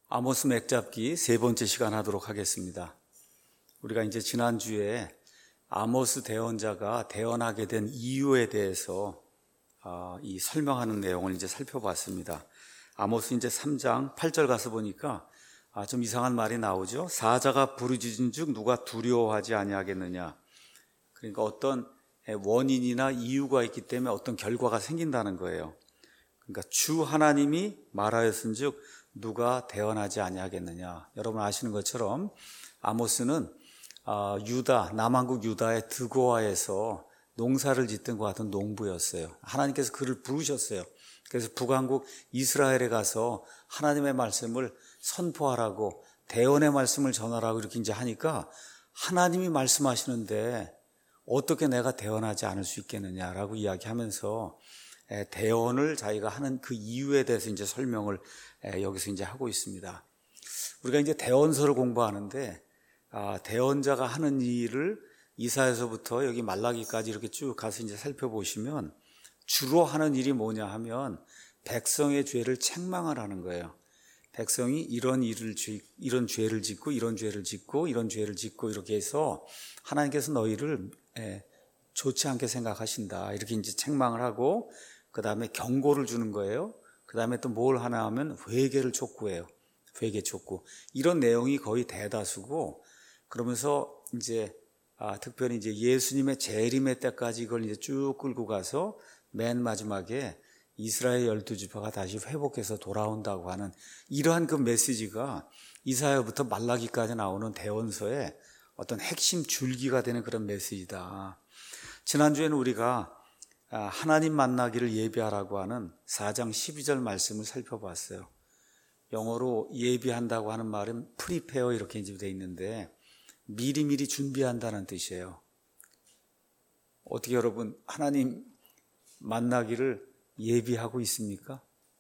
아모스 맥잡기 세 번째 시간 하도록 하겠습니다. 우리가 이제 지난주에 아모스 대언자가 대언하게 된 이유에 대해서 이 설명하는 내용을 이제 살펴봤습니다. 아모스 이제 3장 8절 가서 보니까 좀 이상한 말이 나오죠. 사자가 부르짖은즉 누가 두려워하지 아니하겠느냐. 그러니까 어떤 원인이나 이유가 있기 때문에 어떤 결과가 생긴다는 거예요. 그러니까 주 하나님이 말하였은즉 누가 대언하지 아니하겠느냐. 여러분 아시는 것처럼 아모스는 유다, 남한국 유다의 드고아에서 농사를 짓던 것 같은 농부였어요. 하나님께서 그를 부르셨어요. 그래서 북왕국 이스라엘에 가서 하나님의 말씀을 선포하라고, 대언의 말씀을 전하라고 이렇게 이제 하니까 하나님이 말씀하시는데 어떻게 내가 대언하지 않을 수 있겠느냐라고 이야기하면서 대언을 자기가 하는 그 이유에 대해서 이제 설명을 여기서 이제 하고 있습니다. 우리가 이제 대언서를 공부하는데 대언자가 하는 일을 이사야서부터 여기 말라기까지 이렇게 쭉 가서 이제 살펴보시면 주로 하는 일이 뭐냐 하면 백성의 죄를 책망을 하는 거예요. 백성이 이런 죄를 짓고 이런 죄를 짓고 이런 죄를 짓고 이렇게 해서 하나님께서 너희를 좋지 않게 생각하신다. 이렇게 이제 책망을 하고 그 다음에 경고를 주는 거예요. 그 다음에 또 뭘 하나 하면 회개를 촉구해요. 회개 촉구. 이런 내용이 거의 대다수고, 그러면서 이제 특별히 이제 예수님의 재림의 때까지 이걸 이제 쭉 끌고 가서 맨 마지막에 이스라엘 12지파가 다시 회복해서 돌아온다고 하는 이러한 그 메시지가 이사야부터 말라기까지 나오는 대언서의 어떤 핵심 줄기가 되는 그런 메시지다. 지난주에는 우리가 하나님 만나기를 예비하라고 하는 4장 12절 말씀을 살펴봤어요. 영어로 예비한다고 하는 말은 prepare 이렇게 이제 되어 있는데 미리미리 준비한다는 뜻이에요. 어떻게 여러분 하나님 만나기를 예비하고 있습니까?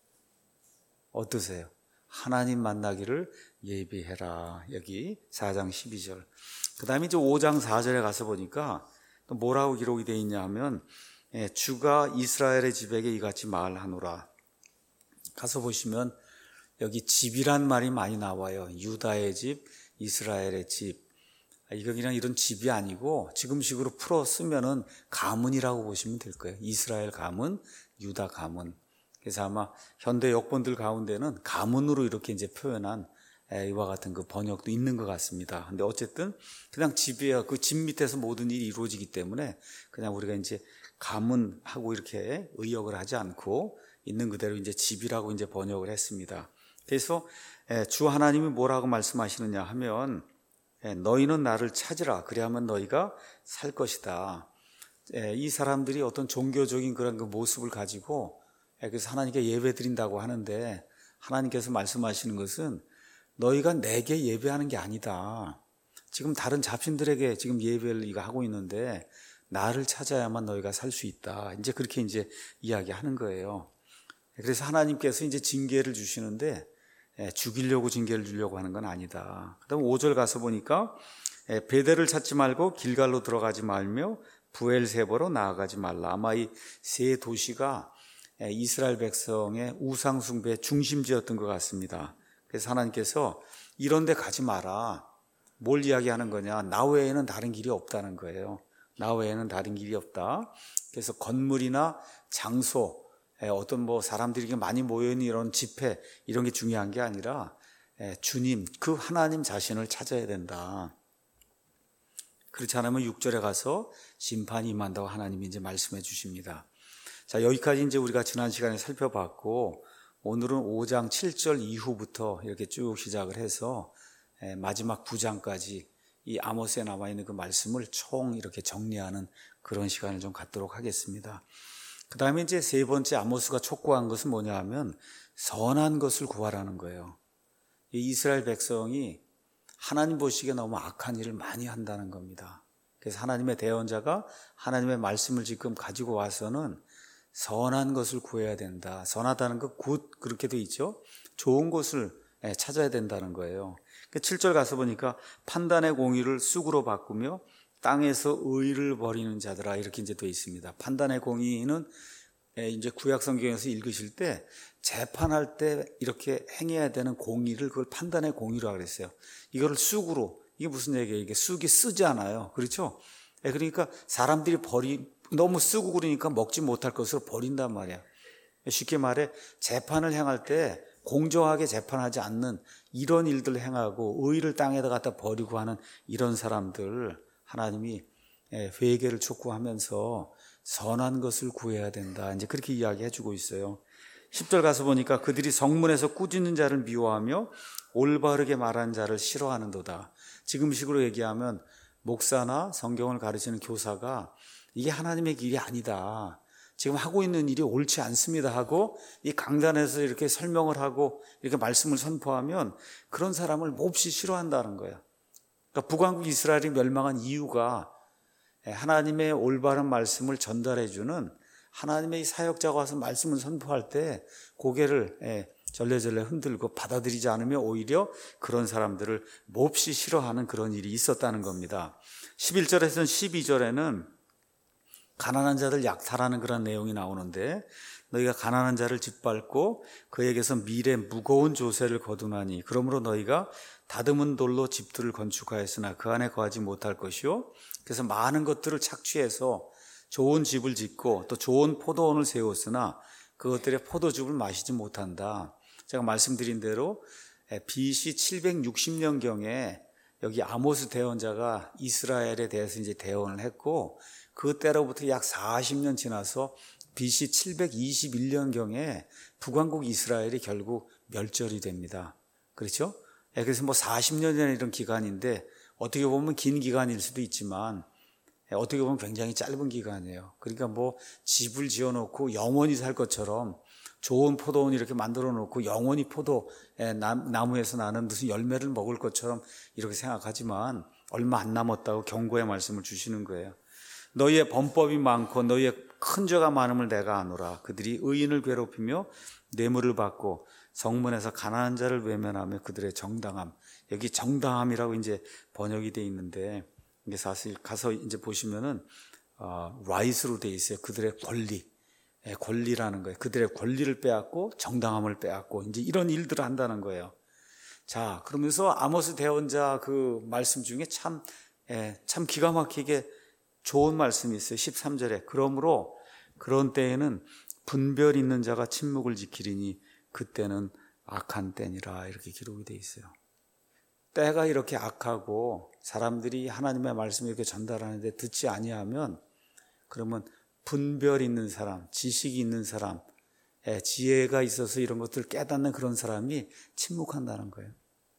어떠세요? 하나님 만나기를 예비해라. 여기 4장 12절. 그 다음에 이제 5장 4절에 가서 보니까 또 뭐라고 기록이 되어 있냐 하면 주가 이스라엘의 집에게 이같이 말하노라. 가서 보시면 여기 집이란 말이 많이 나와요. 유다의 집, 이스라엘의 집. 이거 그냥 이런 집이 아니고 지금식으로 풀어 쓰면은 가문이라고 보시면 될 거예요. 이스라엘 가문, 유다 가문. 그래서 아마 현대 역본들 가운데는 가문으로 이렇게 이제 표현한 이와 같은 그 번역도 있는 것 같습니다. 근데 어쨌든 그냥 집이에요. 그 집 밑에서 모든 일이 이루어지기 때문에 그냥 우리가 이제 가문하고 이렇게 의역을 하지 않고 있는 그대로 이제 집이라고 이제 번역을 했습니다. 그래서 주 하나님이 뭐라고 말씀하시느냐 하면 너희는 나를 찾으라. 그래야만 너희가 살 것이다. 이 사람들이 어떤 종교적인 그런 그 모습을 가지고 그래서 하나님께 예배 드린다고 하는데 하나님께서 말씀하시는 것은 너희가 내게 예배하는 게 아니다. 지금 다른 잡신들에게 지금 예배를 이거 하고 있는데 나를 찾아야만 너희가 살 수 있다. 이제 그렇게 이제 이야기하는 거예요. 그래서 하나님께서 이제 징계를 주시는데 죽이려고 징계를 주려고 하는 건 아니다. 그다음 5절 가서 보니까 베델을 찾지 말고 길갈로 들어가지 말며 브엘세바로 나아가지 말라. 아마 이 세 도시가 이스라엘 백성의 우상 숭배의 중심지였던 것 같습니다. 그래서 하나님께서 이런 데 가지 마라. 뭘 이야기하는 거냐? 나 외에는 다른 길이 없다는 거예요. 나 외에는 다른 길이 없다. 그래서 건물이나 장소, 어떤 뭐 사람들이 많이 모여있는 이런 집회 이런 게 중요한 게 아니라 주님, 그 하나님 자신을 찾아야 된다. 그렇지 않으면 6절에 가서 심판이 임한다고 하나님이 이제 말씀해 주십니다. 자, 여기까지 이제 우리가 지난 시간에 살펴봤고 오늘은 5장 7절 이후부터 이렇게 쭉 시작을 해서 마지막 9장까지 이 아모스에 남아있는 그 말씀을 총 이렇게 정리하는 그런 시간을 좀 갖도록 하겠습니다. 그 다음에 이제 세 번째 아모스가 촉구한 것은 뭐냐 하면 선한 것을 구하라는 거예요. 이 이스라엘 백성이 하나님 보시기에 너무 악한 일을 많이 한다는 겁니다. 그래서 하나님의 대언자가 하나님의 말씀을 지금 가지고 와서는 선한 것을 구해야 된다. 선하다는 거 굿 그렇게 돼 있죠. 좋은 것을 찾아야 된다는 거예요. 7절 가서 보니까 판단의 공의를 쑥으로 바꾸며 땅에서 의를 버리는 자들아 이렇게 이제 돼 있습니다. 판단의 공의는 이제 구약 성경에서 읽으실 때 재판할 때 이렇게 행해야 되는 공의를 그걸 판단의 공의라고 그랬어요. 이거를 쑥으로, 이게 무슨 얘기예요? 이게 쑥이 쓰잖아요. 그렇죠? 그러니까 사람들이 너무 쓰고 그러니까 먹지 못할 것으로 버린단 말이야. 쉽게 말해 재판을 행할 때 공정하게 재판하지 않는 이런 일들을 행하고 의의를 땅에다 갖다 버리고 하는 이런 사람들 하나님이 회개를 촉구하면서 선한 것을 구해야 된다. 이제 그렇게 이야기해 주고 있어요. 10절 가서 보니까 그들이 성문에서 꾸짖는 자를 미워하며 올바르게 말하는 자를 싫어하는도다. 지금식으로 얘기하면 목사나 성경을 가르치는 교사가 이게 하나님의 길이 아니다. 지금 하고 있는 일이 옳지 않습니다 하고 이 강단에서 이렇게 설명을 하고 이렇게 말씀을 선포하면 그런 사람을 몹시 싫어한다는 거예요. 그러니까 북왕국 이스라엘이 멸망한 이유가 하나님의 올바른 말씀을 전달해주는 하나님의 사역자가 와서 말씀을 선포할 때 고개를 절레절레 흔들고 받아들이지 않으면 오히려 그런 사람들을 몹시 싫어하는 그런 일이 있었다는 겁니다. 11절에서는 12절에는 가난한 자들 약탈하는 그런 내용이 나오는데 너희가 가난한 자를 짓밟고 그에게서 미래 무거운 조세를 거두나니 그러므로 너희가 다듬은 돌로 집들을 건축하였으나 그 안에 거하지 못할 것이요 그래서 많은 것들을 착취해서 좋은 집을 짓고 또 좋은 포도원을 세웠으나 그것들의 포도즙을 마시지 못한다. 제가 말씀드린 대로 BC 760년경에 여기 아모스 대언자가 이스라엘에 대해서 이제 대언을 했고 그때로부터 약 40년 지나서 BC 721년경에 북왕국 이스라엘이 결국 멸절이 됩니다. 그렇죠? 그래서 40년이라는 이런 기간인데 어떻게 보면 긴 기간일 수도 있지만 어떻게 보면 굉장히 짧은 기간이에요. 그러니까 집을 지어놓고 영원히 살 것처럼 좋은 포도원 이렇게 만들어 놓고 영원히 나무에서 나는 무슨 열매를 먹을 것처럼 이렇게 생각하지만 얼마 안 남았다고 경고의 말씀을 주시는 거예요. 너희의 범법이 많고 너희의 큰 죄가 많음을 내가 아노라. 그들이 의인을 괴롭히며 뇌물을 받고 성문에서 가난한 자를 외면하며 그들의 정당함. 여기 정당함이라고 이제 번역이 돼 있는데 이게 사실 가서 이제 보시면은 right로 돼 있어요. 그들의 권리라는 거예요. 그들의 권리를 빼앗고 정당함을 빼앗고 이제 이런 일들을 한다는 거예요. 자, 그러면서 아모스 대언자 그 말씀 중에 참 기가 막히게 좋은 말씀이 있어요. 13절에 그러므로 그런 때에는 분별 있는 자가 침묵을 지키리니 그때는 악한 때니라 이렇게 기록이 돼 있어요. 때가 이렇게 악하고 사람들이 하나님의 말씀을 이렇게 전달하는데 듣지 아니하면 그러면 분별 있는 사람, 지식이 있는 사람, 지혜가 있어서 이런 것들을 깨닫는 그런 사람이 침묵한다는 거예요.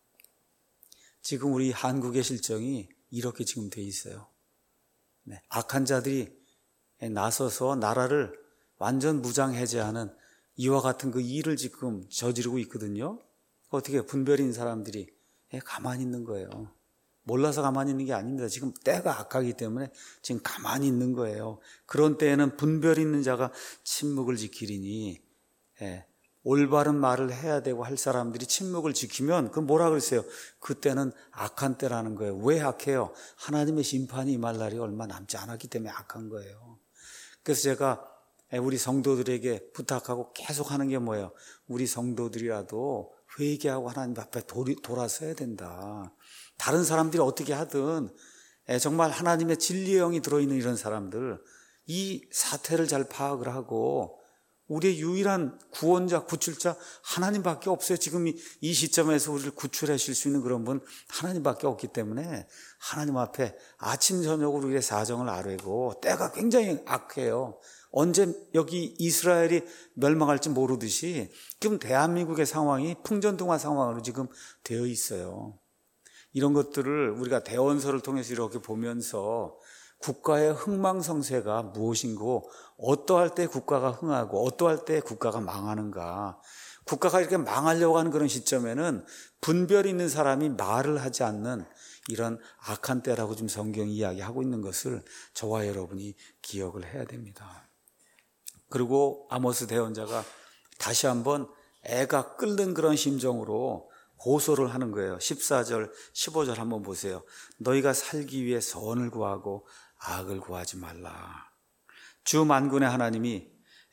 지금 우리 한국의 실정이 이렇게 지금 돼 있어요. 악한 자들이 나서서 나라를 완전 무장해제하는 이와 같은 그 일을 지금 저지르고 있거든요. 어떻게 분별인 사람들이 가만히 있는 거예요. 몰라서 가만히 있는 게 아닙니다. 지금 때가 악하기 때문에 지금 가만히 있는 거예요. 그런 때에는 분별 있는 자가 침묵을 지키리니 올바른 말을 해야 되고 할 사람들이 침묵을 지키면 그건 뭐라 그랬어요? 그때는 악한 때라는 거예요. 왜 악해요? 하나님의 심판이 임할 날이 얼마 남지 않았기 때문에 악한 거예요. 그래서 제가 우리 성도들에게 부탁하고 계속 하는 게 뭐예요? 우리 성도들이라도 회개하고 하나님 앞에 돌아서야 된다. 다른 사람들이 어떻게 하든 정말 하나님의 진리의 영이 들어있는 이런 사람들 이 사태를 잘 파악을 하고 우리의 유일한 구원자, 구출자 하나님밖에 없어요. 지금 이 시점에서 우리를 구출하실 수 있는 그런 분 하나님밖에 없기 때문에 하나님 앞에 아침 저녁으로 우리의 사정을 아뢰고 때가 굉장히 악해요. 언제 여기 이스라엘이 멸망할지 모르듯이 지금 대한민국의 상황이 풍전등화 상황으로 지금 되어 있어요. 이런 것들을 우리가 대원서를 통해서 이렇게 보면서 국가의 흥망성쇠가 무엇인고 어떠할 때 국가가 흥하고 어떠할 때 국가가 망하는가. 국가가 이렇게 망하려고 하는 그런 시점에는 분별 있는 사람이 말을 하지 않는 이런 악한 때라고 지금 성경이 이야기하고 있는 것을 저와 여러분이 기억을 해야 됩니다. 그리고 아모스 대언자가 다시 한번 애가 끓는 그런 심정으로 호소를 하는 거예요. 14절, 15절 한번 보세요. 너희가 살기 위해 선을 구하고 악을 구하지 말라. 주 만군의 하나님이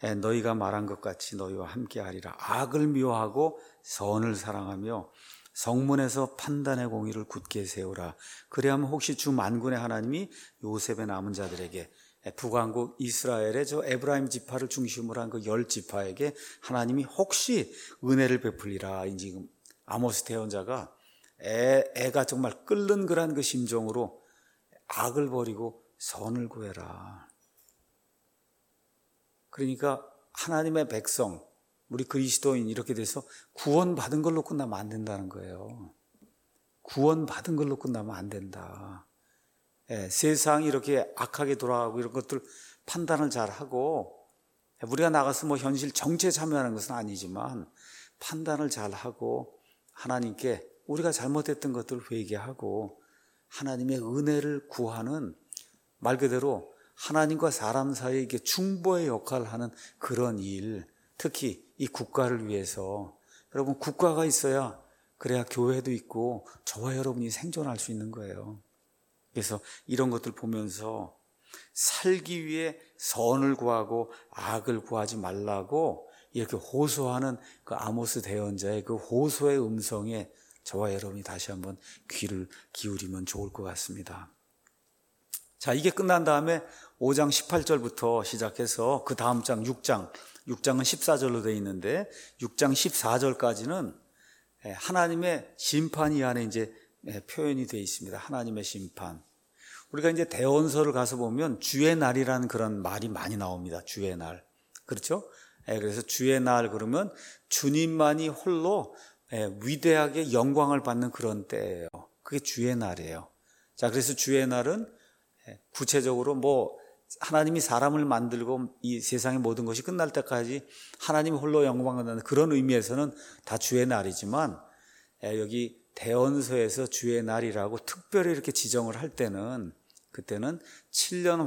너희가 말한 것 같이 너희와 함께하리라. 악을 미워하고 선을 사랑하며 성문에서 판단의 공의를 굳게 세우라. 그래야면 혹시 주 만군의 하나님이 요셉의 남은 자들에게, 북왕국 이스라엘의 저 에브라임 지파를 중심으로 한 그 10지파에게 하나님이 혹시 은혜를 베풀리라. 지금 아모스 대언자가 애가 정말 끓는 그런 그 심정으로 악을 버리고 선을 구해라. 그러니까 하나님의 백성, 우리 그리스도인 이렇게 돼서 구원받은 걸로 끝나면 안 된다는 거예요. 구원받은 걸로 끝나면 안 된다. 세상이 이렇게 악하게 돌아가고 이런 것들 판단을 잘하고, 우리가 나가서 뭐 현실 정치에 참여하는 것은 아니지만 판단을 잘하고 하나님께 우리가 잘못했던 것들을 회개하고 하나님의 은혜를 구하는, 말 그대로 하나님과 사람 사이에 이게 중보의 역할을 하는 그런 일, 특히 이 국가를 위해서, 여러분 국가가 있어야 그래야 교회도 있고 저와 여러분이 생존할 수 있는 거예요. 그래서 이런 것들 보면서 살기 위해 선을 구하고 악을 구하지 말라고 이렇게 호소하는 그 아모스 대언자의 그 호소의 음성에 저와 여러분이 다시 한번 귀를 기울이면 좋을 것 같습니다. 자, 이게 끝난 다음에 5장 18절부터 시작해서 그 다음 장 6장은 14절로 되어 있는데 6장 14절까지는 하나님의 심판이 안에 이제 표현이 되어 있습니다. 하나님의 심판. 우리가 이제 대언서를 가서 보면 주의 날이라는 그런 말이 많이 나옵니다. 주의 날. 그렇죠? 그래서 주의 날 그러면 주님만이 홀로 위대하게 영광을 받는 그런 때예요. 그게 주의 날이에요. 자, 그래서 주의 날은 구체적으로 뭐 하나님이 사람을 만들고 이 세상의 모든 것이 끝날 때까지 하나님이 홀로 영광을 받는 그런 의미에서는 다 주의 날이지만, 여기 대언서에서 주의 날이라고 특별히 이렇게 지정을 할 때는, 그때는 7년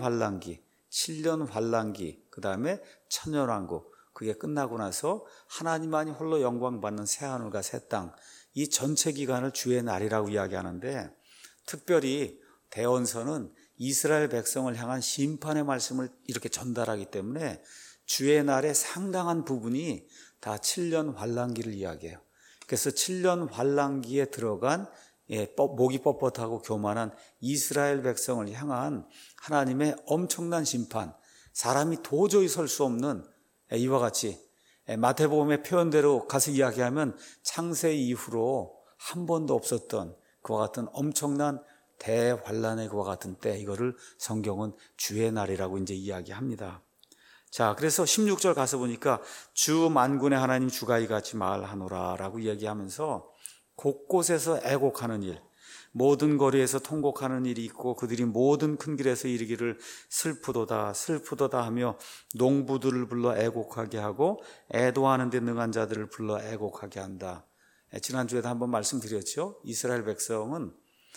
환란기, 그 다음에 천년왕국, 그게 끝나고 나서 하나님만이 홀로 영광 받는 새하늘과 새 땅, 이 전체 기간을 주의 날이라고 이야기하는데, 특별히 대언서는 이스라엘 백성을 향한 심판의 말씀을 이렇게 전달하기 때문에 주의 날의 상당한 부분이 다 7년 환란기를 이야기해요. 그래서 7년 환란기에 들어간 목이 뻣뻣하고 교만한 이스라엘 백성을 향한 하나님의 엄청난 심판, 사람이 도저히 설 수 없는, 이와 같이 마태복음의 표현대로 가서 이야기하면 창세 이후로 한 번도 없었던 그와 같은 엄청난 대환란의 그와 같은 때, 이거를 성경은 주의 날이라고 이제 이야기합니다. 자, 그래서 16절 가서 보니까 주 만군의 하나님 주가 이같이 말하노라 라고 이야기하면서 곳곳에서 애곡하는 일, 모든 거리에서 통곡하는 일이 있고 그들이 모든 큰 길에서 이르기를 슬프도다 슬프도다 하며 농부들을 불러 애곡하게 하고 애도하는 데 능한 자들을 불러 애곡하게 한다. 지난주에도 한번 말씀드렸죠. 이스라엘 백성은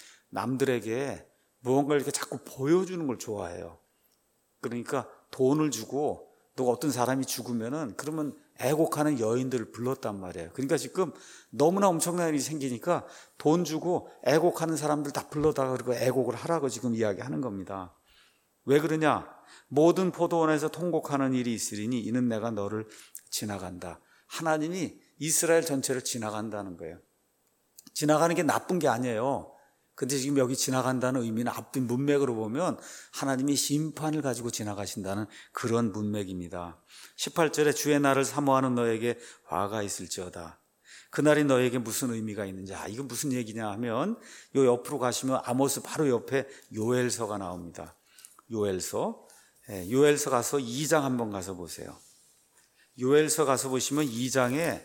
남들에게 무언가를 이렇게 자꾸 보여주는 걸 좋아해요. 그러니까 돈을 주고 또 어떤 사람이 죽으면은 그러면 애곡하는 여인들을 불렀단 말이에요. 그러니까 지금 너무나 엄청난 일이 생기니까 돈 주고 애곡하는 사람들 다 불러다가 그리고 애곡을 하라고 지금 이야기하는 겁니다. 왜 그러냐? 모든 포도원에서 통곡하는 일이 있으리니 이는 내가 너를 지나간다. 하나님이 이스라엘 전체를 지나간다는 거예요. 지나가는 게 나쁜 게 아니에요. 근데 지금 여기 지나간다는 의미는 앞뒤 문맥으로 보면 하나님이 심판을 가지고 지나가신다는 그런 문맥입니다. 18절에 주의 날을 사모하는 너에게 화가 있을지어다. 그날이 너에게 무슨 의미가 있는지. 이건 무슨 얘기냐 하면 요 옆으로 가시면 아모스 바로 옆에 요엘서가 나옵니다. 요엘서 가서 2장 한번 가서 보세요. 요엘서 가서 보시면 2장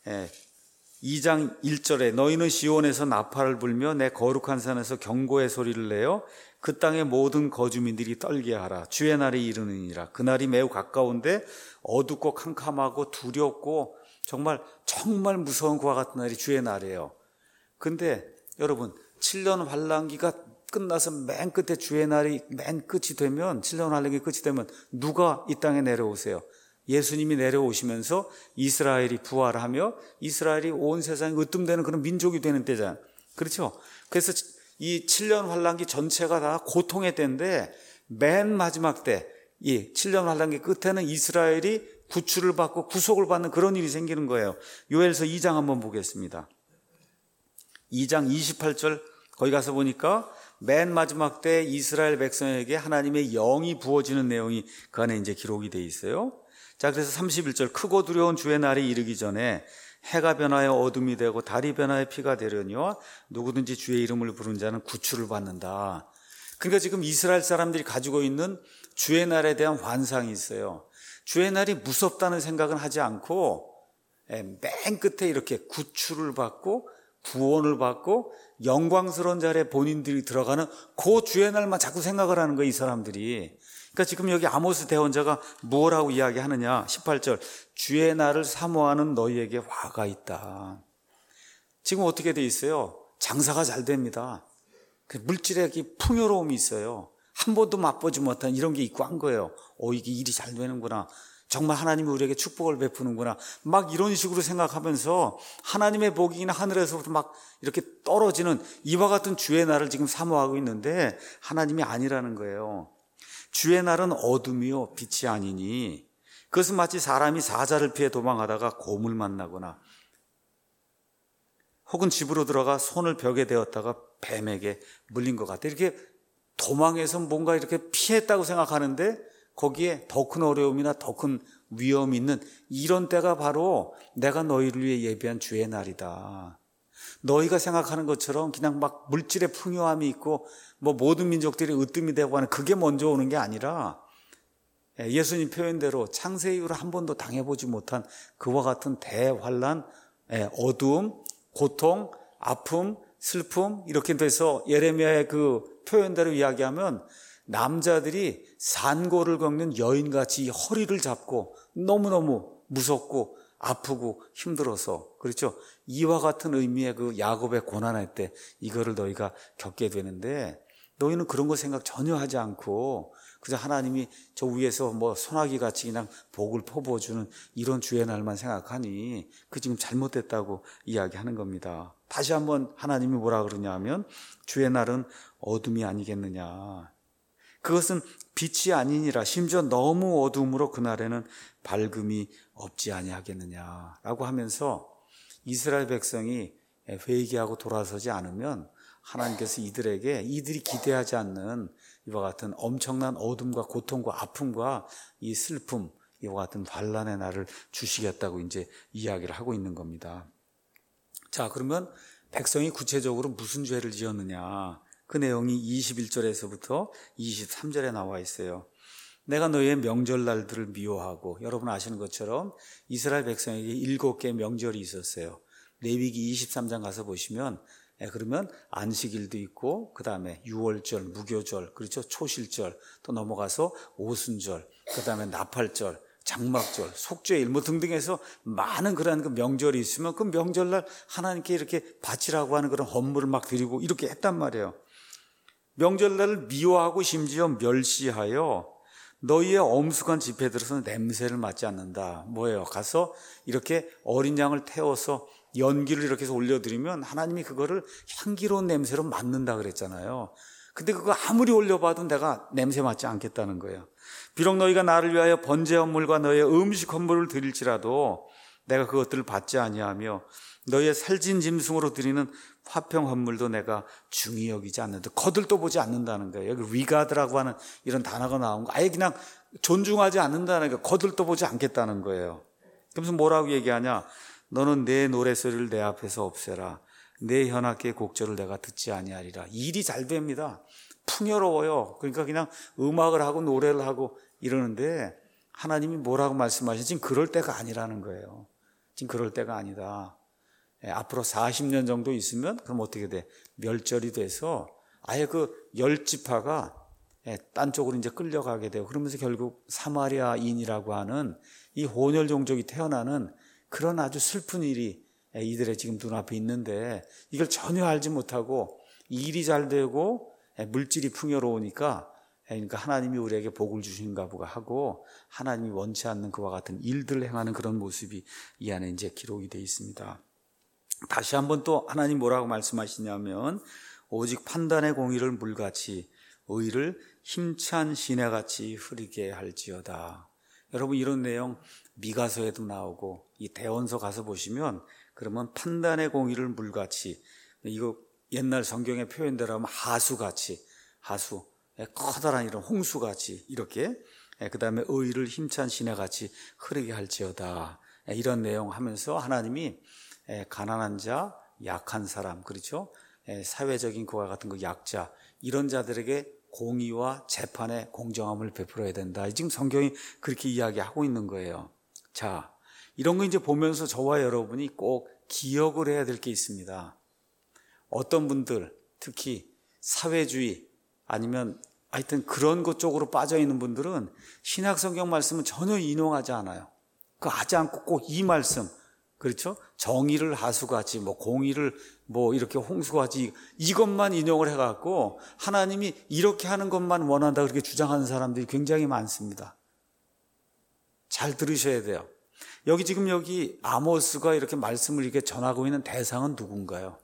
1절에 너희는 시온에서 나팔을 불며 내 거룩한 산에서 경고의 소리를 내어 그 땅의 모든 거주민들이 떨게 하라. 주의 날이 이르느니라. 그날이 매우 가까운데 어둡고 캄캄하고 두렵고 정말 무서운 그와 같은 날이 주의 날이에요. 근데 여러분 7년 환란기가 끝나서 맨 끝에 주의 날이 맨 끝이 되면 7년 환란기 끝이 되면 누가 이 땅에 내려오세요? 예수님이 내려오시면서 이스라엘이 부활하며 이스라엘이 온 세상에 으뜸되는 그런 민족이 되는 때잖아요. 그렇죠? 그래서 이 7년 환란기 전체가 다 고통의 때인데 맨 마지막 때 이 7년 환란기 끝에는 이스라엘이 구출을 받고 구속을 받는 그런 일이 생기는 거예요. 요엘서 2장 한번 보겠습니다. 2장 28절 거기 가서 보니까 맨 마지막 때 이스라엘 백성에게 하나님의 영이 부어지는 내용이 그 안에 이제 기록이 돼 있어요. 자, 그래서 31절 크고 두려운 주의 날이 이르기 전에 해가 변하여 어둠이 되고 달이 변하여 피가 되려니와 누구든지 주의 이름을 부르는 자는 구출을 받는다. 그러니까 지금 이스라엘 사람들이 가지고 있는 주의 날에 대한 환상이 있어요. 주의 날이 무섭다는 생각은 하지 않고 맨 끝에 이렇게 구출을 받고 구원을 받고 영광스러운 자리에 본인들이 들어가는 그 주의 날만 자꾸 생각을 하는 거예요, 이 사람들이. 그러니까 지금 여기 아모스 대언자가 뭐라고 이야기하느냐. 18절 주의 날을 사모하는 너희에게 화가 있다. 지금 어떻게 돼 있어요? 장사가 잘 됩니다. 물질의 풍요로움이 있어요. 한 번도 맛보지 못한 이런 게 있고 한 거예요. 이게 일이 잘 되는구나. 정말 하나님이 우리에게 축복을 베푸는구나. 막 이런 식으로 생각하면서 하나님의 복이나 하늘에서부터 막 이렇게 떨어지는 이와 같은 주의 날을 지금 사모하고 있는데 하나님이 아니라는 거예요. 주의 날은 어둠이요 빛이 아니니 그것은 마치 사람이 사자를 피해 도망하다가 곰을 만나거나 혹은 집으로 들어가 손을 벽에 대었다가 뱀에게 물린 것 같아. 이렇게 도망해서 뭔가 이렇게 피했다고 생각하는데 거기에 더 큰 어려움이나 더 큰 위험이 있는 이런 때가 바로 내가 너희를 위해 예비한 주의 날이다. 너희가 생각하는 것처럼 그냥 막 물질의 풍요함이 있고 뭐 모든 민족들이 으뜸이 되고 하는 그게 먼저 오는 게 아니라 예수님 표현대로 창세 이후로 한 번도 당해보지 못한 그와 같은 대환란, 어두움, 고통, 아픔, 슬픔 이렇게 돼서 예레미야의 그 표현대로 이야기하면 남자들이 산고를 겪는 여인같이 허리를 잡고 너무너무 무섭고 아프고 힘들어서 그렇죠. 이와 같은 의미의 그 야곱의 고난할 때 이거를 너희가 겪게 되는데 너희는 그런 거 생각 전혀 하지 않고 그저 하나님이 저 위에서 뭐 소나기 같이 그냥 복을 퍼부어주는 이런 주의 날만 생각하니 그 지금 잘못됐다고 이야기하는 겁니다. 다시 한번 하나님이 뭐라 그러냐 하면 주의 날은 어둠이 아니겠느냐. 그것은 빛이 아니니라 심지어 너무 어두움으로 그날에는 밝음이 없지 아니하겠느냐라고 하면서 이스라엘 백성이 회개하고 돌아서지 않으면 하나님께서 이들이 기대하지 않는 이와 같은 엄청난 어둠과 고통과 아픔과 이 슬픔, 이와 같은 환난의 날을 주시겠다고 이제 이야기를 하고 있는 겁니다. 자, 그러면 백성이 구체적으로 무슨 죄를 지었느냐? 그 내용이 21절에서부터 23절에 나와 있어요. 내가 너희의 명절날들을 미워하고 여러분 아시는 것처럼 이스라엘 백성에게 7개의 명절이 있었어요. 레위기 23장 가서 보시면 그러면 안식일도 있고 그 다음에 유월절, 무교절, 그렇죠? 초실절, 또 넘어가서 오순절, 그 다음에 나팔절, 장막절, 속죄일 뭐 등등 해서 많은 그런 그 명절이 있으면 그 명절날 하나님께 이렇게 바치라고 하는 그런 헌물을 막 드리고 이렇게 했단 말이에요. 명절날을 미워하고 심지어 멸시하여 너희의 엄숙한 집회들에서는 냄새를 맡지 않는다. 뭐예요? 가서 이렇게 어린 양을 태워서 연기를 이렇게 해서 올려드리면 하나님이 그거를 향기로운 냄새로 맡는다 그랬잖아요. 근데 그거 아무리 올려봐도 내가 냄새 맡지 않겠다는 거예요. 비록 너희가 나를 위하여 번제 헌물과 너희의 음식 헌물을 드릴지라도 내가 그것들을 받지 아니하며 너희의 살진 짐승으로 드리는 화평 헌물도 내가 중히 여기지 않는다. 거들떠 보지 않는다는 거예요. 여기 regard라고 하는 이런 단어가 나온 거 아예 그냥 존중하지 않는다는 거예요. 거들떠 보지 않겠다는 거예요. 그러면서 뭐라고 얘기하냐? 너는 내 노래소리를 내 앞에서 없애라. 내 현악기의 곡절을 내가 듣지 아니하리라. 일이 잘 됩니다. 풍요로워요. 그러니까 그냥 음악을 하고 노래를 하고 이러는데 하나님이 뭐라고 말씀하시지? 지금 그럴 때가 아니라는 거예요. 지금 그럴 때가 아니다. 앞으로 40년 정도 있으면 그럼 어떻게 돼? 멸절이 돼서 아예 그 10지파가 딴 쪽으로 이제 끌려가게 돼요. 그러면서 결국 사마리아인이라고 하는 이 혼혈 종족이 태어나는 그런 아주 슬픈 일이 이들의 지금 눈앞에 있는데 이걸 전혀 알지 못하고 일이 잘 되고 물질이 풍요로우니까 그러니까 하나님이 우리에게 복을 주신가 보가 하고 하나님이 원치 않는 그와 같은 일들을 행하는 그런 모습이 이 안에 이제 기록이 되어 있습니다. 다시 한번 또 하나님 뭐라고 말씀하시냐면 오직 판단의 공의를 물같이 의를 힘찬 시내같이 흐리게 할지어다. 여러분 이런 내용 미가서에도 나오고 이 대언서 가서 보시면 그러면 판단의 공의를 물같이, 이거 옛날 성경의 표현대로 하면 하수같이, 하수, 커다란 이런 홍수같이 이렇게, 그 다음에 의를 힘찬 시내같이 흐르게 할지어다, 이런 내용 하면서 하나님이 가난한 자, 약한 사람, 그렇죠? 사회적인 그와 같은 그 약자, 이런 자들에게 공의와 재판의 공정함을 베풀어야 된다. 지금 성경이 그렇게 이야기하고 있는 거예요. 자, 이런 거 이제 보면서 저와 여러분이 꼭 기억을 해야 될 게 있습니다. 어떤 분들, 특히 사회주의 아니면 하여튼 그런 것 쪽으로 빠져 있는 분들은 신약 성경 말씀은 전혀 인용하지 않아요. 그 하지 않고 꼭 이 말씀, 그렇죠? 정의를 하수같이, 공의를 이렇게 홍수같이, 이것만 인용을 해갖고 하나님이 이렇게 하는 것만 원한다, 그렇게 주장하는 사람들이 굉장히 많습니다. 잘 들으셔야 돼요. 여기 아모스가 이렇게 말씀을 이렇게 전하고 있는 대상은 누군가요?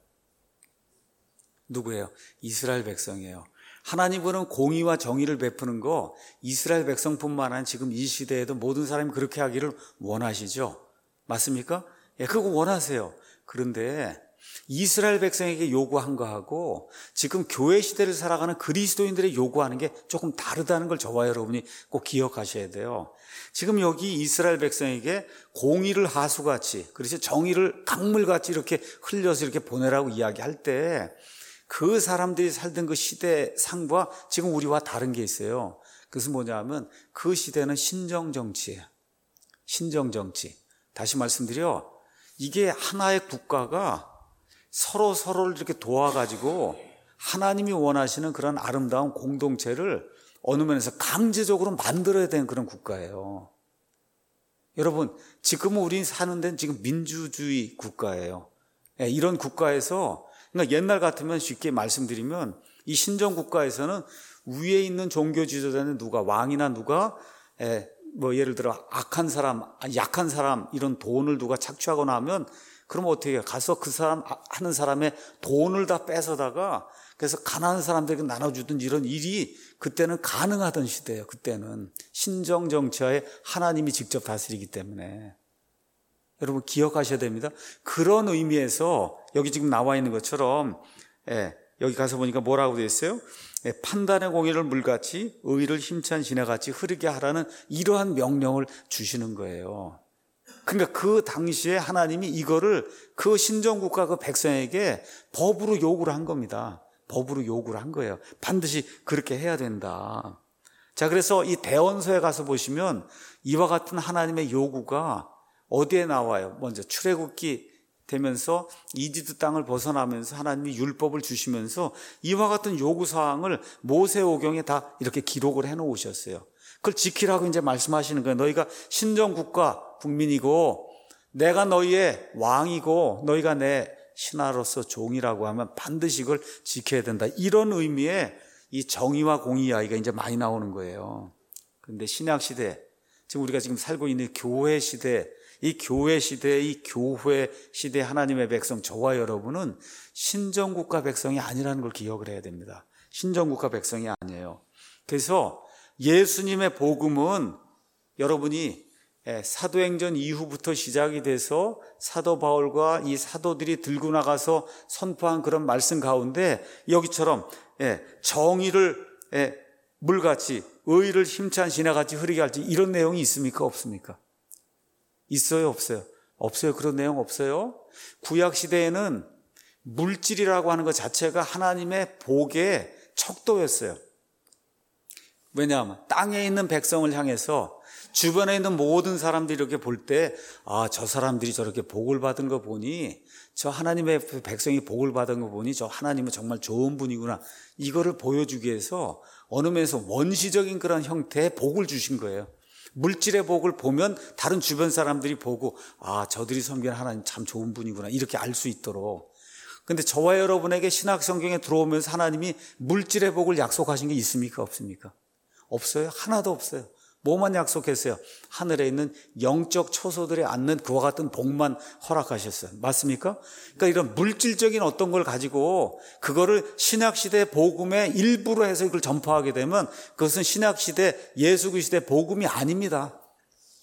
누구예요? 이스라엘 백성이에요. 하나님은 공의와 정의를 베푸는 거 이스라엘 백성뿐만 아니라 지금 이 시대에도 모든 사람이 그렇게 하기를 원하시죠? 맞습니까? 예, 그거 원하세요. 그런데 이스라엘 백성에게 요구한 거하고 지금 교회 시대를 살아가는 그리스도인들의 요구하는 게 조금 다르다는 걸 저와 여러분이 꼭 기억하셔야 돼요. 지금 여기 이스라엘 백성에게 공의를 하수같이, 그래서 정의를 강물같이 이렇게 흘려서 이렇게 보내라고 이야기할 때 그 사람들이 살던 그 시대 상과 지금 우리와 다른 게 있어요. 그것은 뭐냐면 그 시대는 신정정치예요. 신정정치. 다시 말씀드려, 이게 하나의 국가가 서로를 이렇게 도와가지고 하나님이 원하시는 그런 아름다운 공동체를 어느 면에서 강제적으로 만들어야 되는 그런 국가예요. 여러분, 지금은 우리 사는 데는 지금 민주주의 국가예요. 이런 국가에서, 그러니까 옛날 같으면 쉽게 말씀드리면 이 신정국가에서는 위에 있는 종교 지도자는 누가, 왕이나 누가 예를 들어 악한 사람, 약한 사람, 이런 돈을 누가 착취하거나 하면 그러면 어떻게 해요? 가서 그 사람 하는 사람의 돈을 다 뺏어다가 그래서 가난한 사람들에게 나눠주던 이런 일이 그때는 가능하던 시대예요. 그때는 신정정치하에 하나님이 직접 다스리기 때문에. 여러분 기억하셔야 됩니다. 그런 의미에서 여기 지금 나와 있는 것처럼 여기 가서 보니까 뭐라고 되어 있어요? 판단의 공의를 물같이 의를 힘찬 시내같이 흐르게 하라는 이러한 명령을 주시는 거예요. 그러니까 그 당시에 하나님이 이거를 그 신정국가 그 백성에게 법으로 요구를 한 겁니다. 법으로 요구를 한 거예요. 반드시 그렇게 해야 된다. 자, 그래서 이 대언서에 가서 보시면 이와 같은 하나님의 요구가 어디에 나와요? 먼저 출애굽기 되면서 이집트 땅을 벗어나면서 하나님이 율법을 주시면서 이와 같은 요구사항을 모세오경에 다 이렇게 기록을 해놓으셨어요. 그걸 지키라고 이제 말씀하시는 거예요. 너희가 신정국가 국민이고 내가 너희의 왕이고 너희가 내 신하로서 종이라고 하면 반드시 이걸 지켜야 된다. 이런 의미의 이 정의와 공의 이야기가 이제 많이 나오는 거예요. 그런데 신약시대, 지금 우리가 지금 살고 있는 교회 시대, 이 교회 시대, 이 교회 시대 하나님의 백성, 저와 여러분은 신정국가 백성이 아니라는 걸 기억을 해야 됩니다. 신정국가 백성이 아니에요. 그래서 예수님의 복음은 여러분이 사도행전 이후부터 시작이 돼서 사도 바울과 이 사도들이 들고 나가서 선포한 그런 말씀 가운데 여기처럼 정의를 물같이 의를 힘찬 시내같이 흐르게 할지 이런 내용이 있습니까? 없습니까? 있어요? 없어요? 없어요. 그런 내용 없어요. 구약 시대에는 물질이라고 하는 것 자체가 하나님의 복의 척도였어요. 왜냐하면 땅에 있는 백성을 향해서 주변에 있는 모든 사람들이 이렇게 볼 때 저 사람들이 저렇게 복을 받은 거 보니, 저 하나님의 백성이 복을 받은 거 보니 저 하나님은 정말 좋은 분이구나, 이거를 보여주기 위해서 어느 면에서 원시적인 그런 형태의 복을 주신 거예요. 물질의 복을 보면 다른 주변 사람들이 보고 저들이 섬기는 하나님 참 좋은 분이구나, 이렇게 알 수 있도록. 근데 저와 여러분에게 신약 성경에 들어오면서 하나님이 물질의 복을 약속하신 게 있습니까? 없습니까? 없어요. 하나도 없어요. 뭐만 약속했어요? 하늘에 있는 영적 초소들에 앉는 그와 같은 복만 허락하셨어요. 맞습니까? 그러니까 이런 물질적인 어떤 걸 가지고 그거를 신약시대 복음의 일부로 해서 이걸 전파하게 되면 그것은 신약시대 예수 그리스도의 복음이 아닙니다.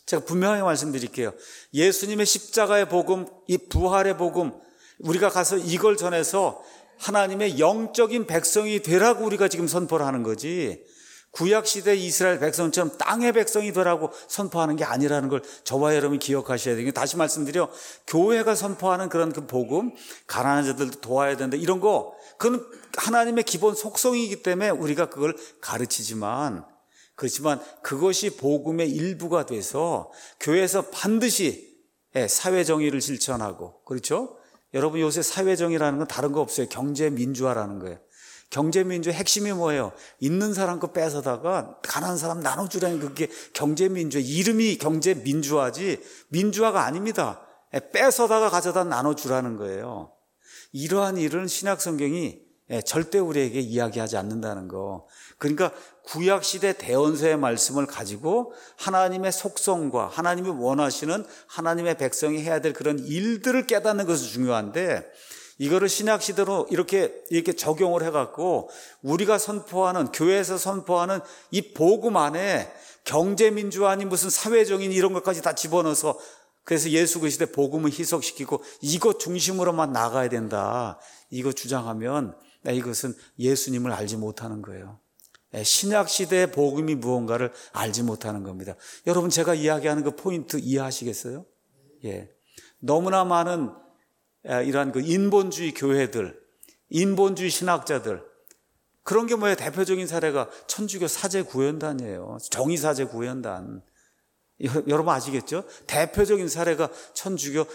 제가 분명히 말씀드릴게요. 예수님의 십자가의 복음, 이 부활의 복음, 우리가 가서 이걸 전해서 하나님의 영적인 백성이 되라고 우리가 지금 선포를 하는 거지, 구약시대 이스라엘 백성처럼 땅의 백성이 되라고 선포하는 게 아니라는 걸 저와 여러분이 기억하셔야 돼요. 다시 말씀드려, 교회가 선포하는 그런 그 복음, 가난한 자들도 도와야 된다, 이런 거, 그건 하나님의 기본 속성이기 때문에 우리가 그걸 가르치지만, 그렇지만 그것이 복음의 일부가 돼서 교회에서 반드시 사회정의를 실천하고, 그렇죠? 여러분, 요새 사회정의라는 건 다른 거 없어요. 경제민주화라는 거예요. 경제민주의 핵심이 뭐예요? 있는 사람 거 뺏어다가 가난한 사람 나눠주라는, 그게 경제민주화. 이름이 경제민주화지 민주화가 아닙니다. 뺏어다가 가져다 나눠주라는 거예요. 이러한 일은 신약성경이 절대 우리에게 이야기하지 않는다는 거. 그러니까 구약시대 대언서의 말씀을 가지고 하나님의 속성과 하나님이 원하시는 하나님의 백성이 해야 될 그런 일들을 깨닫는 것이 중요한데, 이거를 신약시대로 이렇게 적용을 해갖고 우리가 선포하는, 교회에서 선포하는 이 복음 안에 경제민주화니 무슨 사회적인 이런 것까지 다 집어넣어서, 그래서 예수 그리스도의 복음을 희석시키고 이것 중심으로만 나가야 된다, 이거 주장하면 이것은 예수님을 알지 못하는 거예요. 신약시대의 복음이 무언가를 알지 못하는 겁니다. 여러분, 제가 이야기하는 그 포인트 이해하시겠어요? 예. 너무나 많은 이러한 그 인본주의 교회들, 인본주의 신학자들, 그런 게 뭐예요? 대표적인 사례가 천주교 사제구현단이에요. 정의사제구현단. 여러분 아시겠죠? 대표적인 사례가 천주교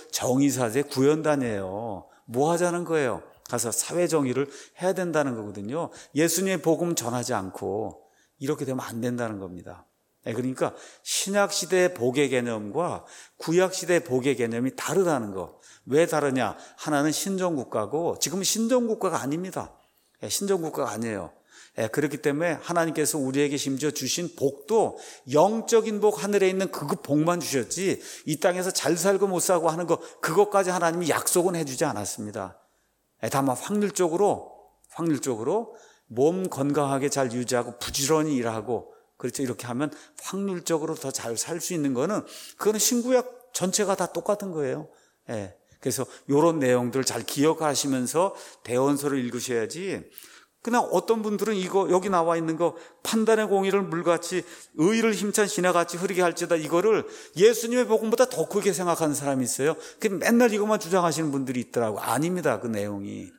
정의사제구현단이에요. 뭐 하자는 거예요? 가서 사회정의를 해야 된다는 거거든요. 예수님의 복음 전하지 않고 이렇게 되면 안 된다는 겁니다. 그러니까 신약시대의 복의 개념과 구약시대의 복의 개념이 다르다는 거. 왜 다르냐? 하나는 신정국가고 지금은 신정국가가 아닙니다. 신정국가가 아니에요. 그렇기 때문에 하나님께서 우리에게 심지어 주신 복도 영적인 복, 하늘에 있는 그 복만 주셨지, 이 땅에서 잘 살고 못 살고 하는 거, 그것까지 하나님이 약속은 해주지 않았습니다. 다만 확률적으로 몸 건강하게 잘 유지하고 부지런히 일하고, 그렇죠, 이렇게 하면 확률적으로 더 잘 살 수 있는 거는, 그거는 신구약 전체가 다 똑같은 거예요. 그래서 이런 내용들을 잘 기억하시면서 대언서를 읽으셔야지. 그냥 어떤 분들은 이거 여기 나와 있는 거, 판단의 공의를 물같이 의를 힘찬 시내같이 흐리게 할지다, 이거를 예수님의 복음보다 더 크게 생각하는 사람이 있어요. 맨날 이것만 주장하시는 분들이 있더라고요. 아닙니다. 그 내용이.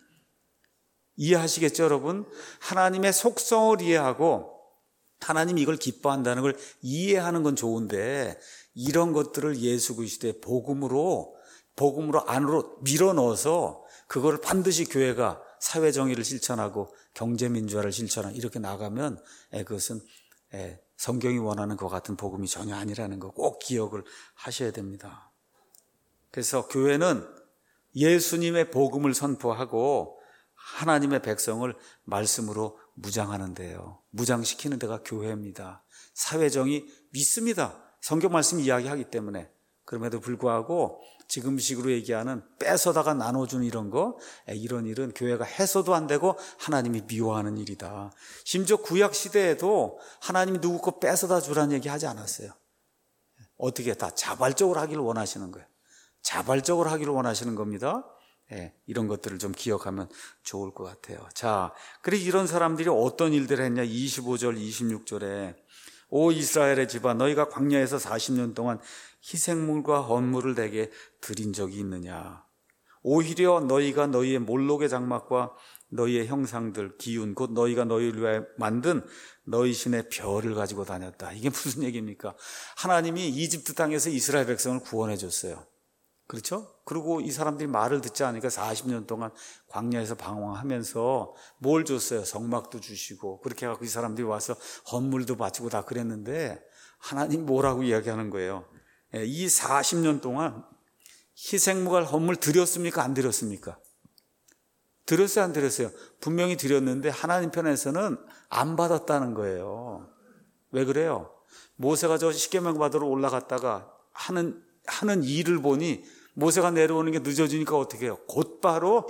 이해하시겠죠, 여러분? 하나님의 속성을 이해하고 하나님이 이걸 기뻐한다는 걸 이해하는 건 좋은데, 이런 것들을 예수 그리스도의 복음으로 안으로 밀어넣어서 그걸 반드시 교회가 사회정의를 실천하고 경제민주화를 실천하고 이렇게 나가면 그것은 성경이 원하는 것 같은 복음이 전혀 아니라는 거 꼭 기억을 하셔야 됩니다. 그래서 교회는 예수님의 복음을 선포하고 하나님의 백성을 말씀으로 무장하는데요, 무장시키는 데가 교회입니다. 사회정의 믿습니다. 성경 말씀이 이야기하기 때문에. 그럼에도 불구하고 지금식으로 얘기하는 뺏어다가 나눠주는 이런 일은 교회가 해서도 안 되고 하나님이 미워하는 일이다. 심지어 구약 시대에도 하나님이 누구 거 뺏어다 주라는 얘기 하지 않았어요. 어떻게 다 자발적으로 하기를 원하시는 거예요. 자발적으로 하기를 원하시는 겁니다. 이런 것들을 좀 기억하면 좋을 것 같아요. 자, 그래서 이런 사람들이 어떤 일들을 했냐? 25절, 26절에 오 이스라엘의 집아, 너희가 광야에서 40년 동안 희생물과 헌물을 내게 드린 적이 있느냐? 오히려 너희가 너희의 몰록의 장막과 너희의 형상들, 기운, 곧 너희가 너희를 위하여 만든 너희 신의 별을 가지고 다녔다. 이게 무슨 얘기입니까? 하나님이 이집트 땅에서 이스라엘 백성을 구원해 줬어요. 그렇죠? 그리고 이 사람들이 말을 듣지 않으니까 40년 동안 광야에서 방황하면서 뭘 줬어요? 성막도 주시고, 그렇게 해갖고 이 사람들이 와서 헌물도 바치고 다 그랬는데, 하나님 뭐라고 이야기하는 거예요? 이 40년 동안 희생물과 헌물 드렸습니까? 안 드렸습니까? 드렸어요? 안 드렸어요? 분명히 드렸는데 하나님 편에서는 안 받았다는 거예요. 왜 그래요? 모세가 저 십계명 받으러 올라갔다가 하는 일을 보니 모세가 내려오는 게 늦어지니까 어떻게 해요? 곧바로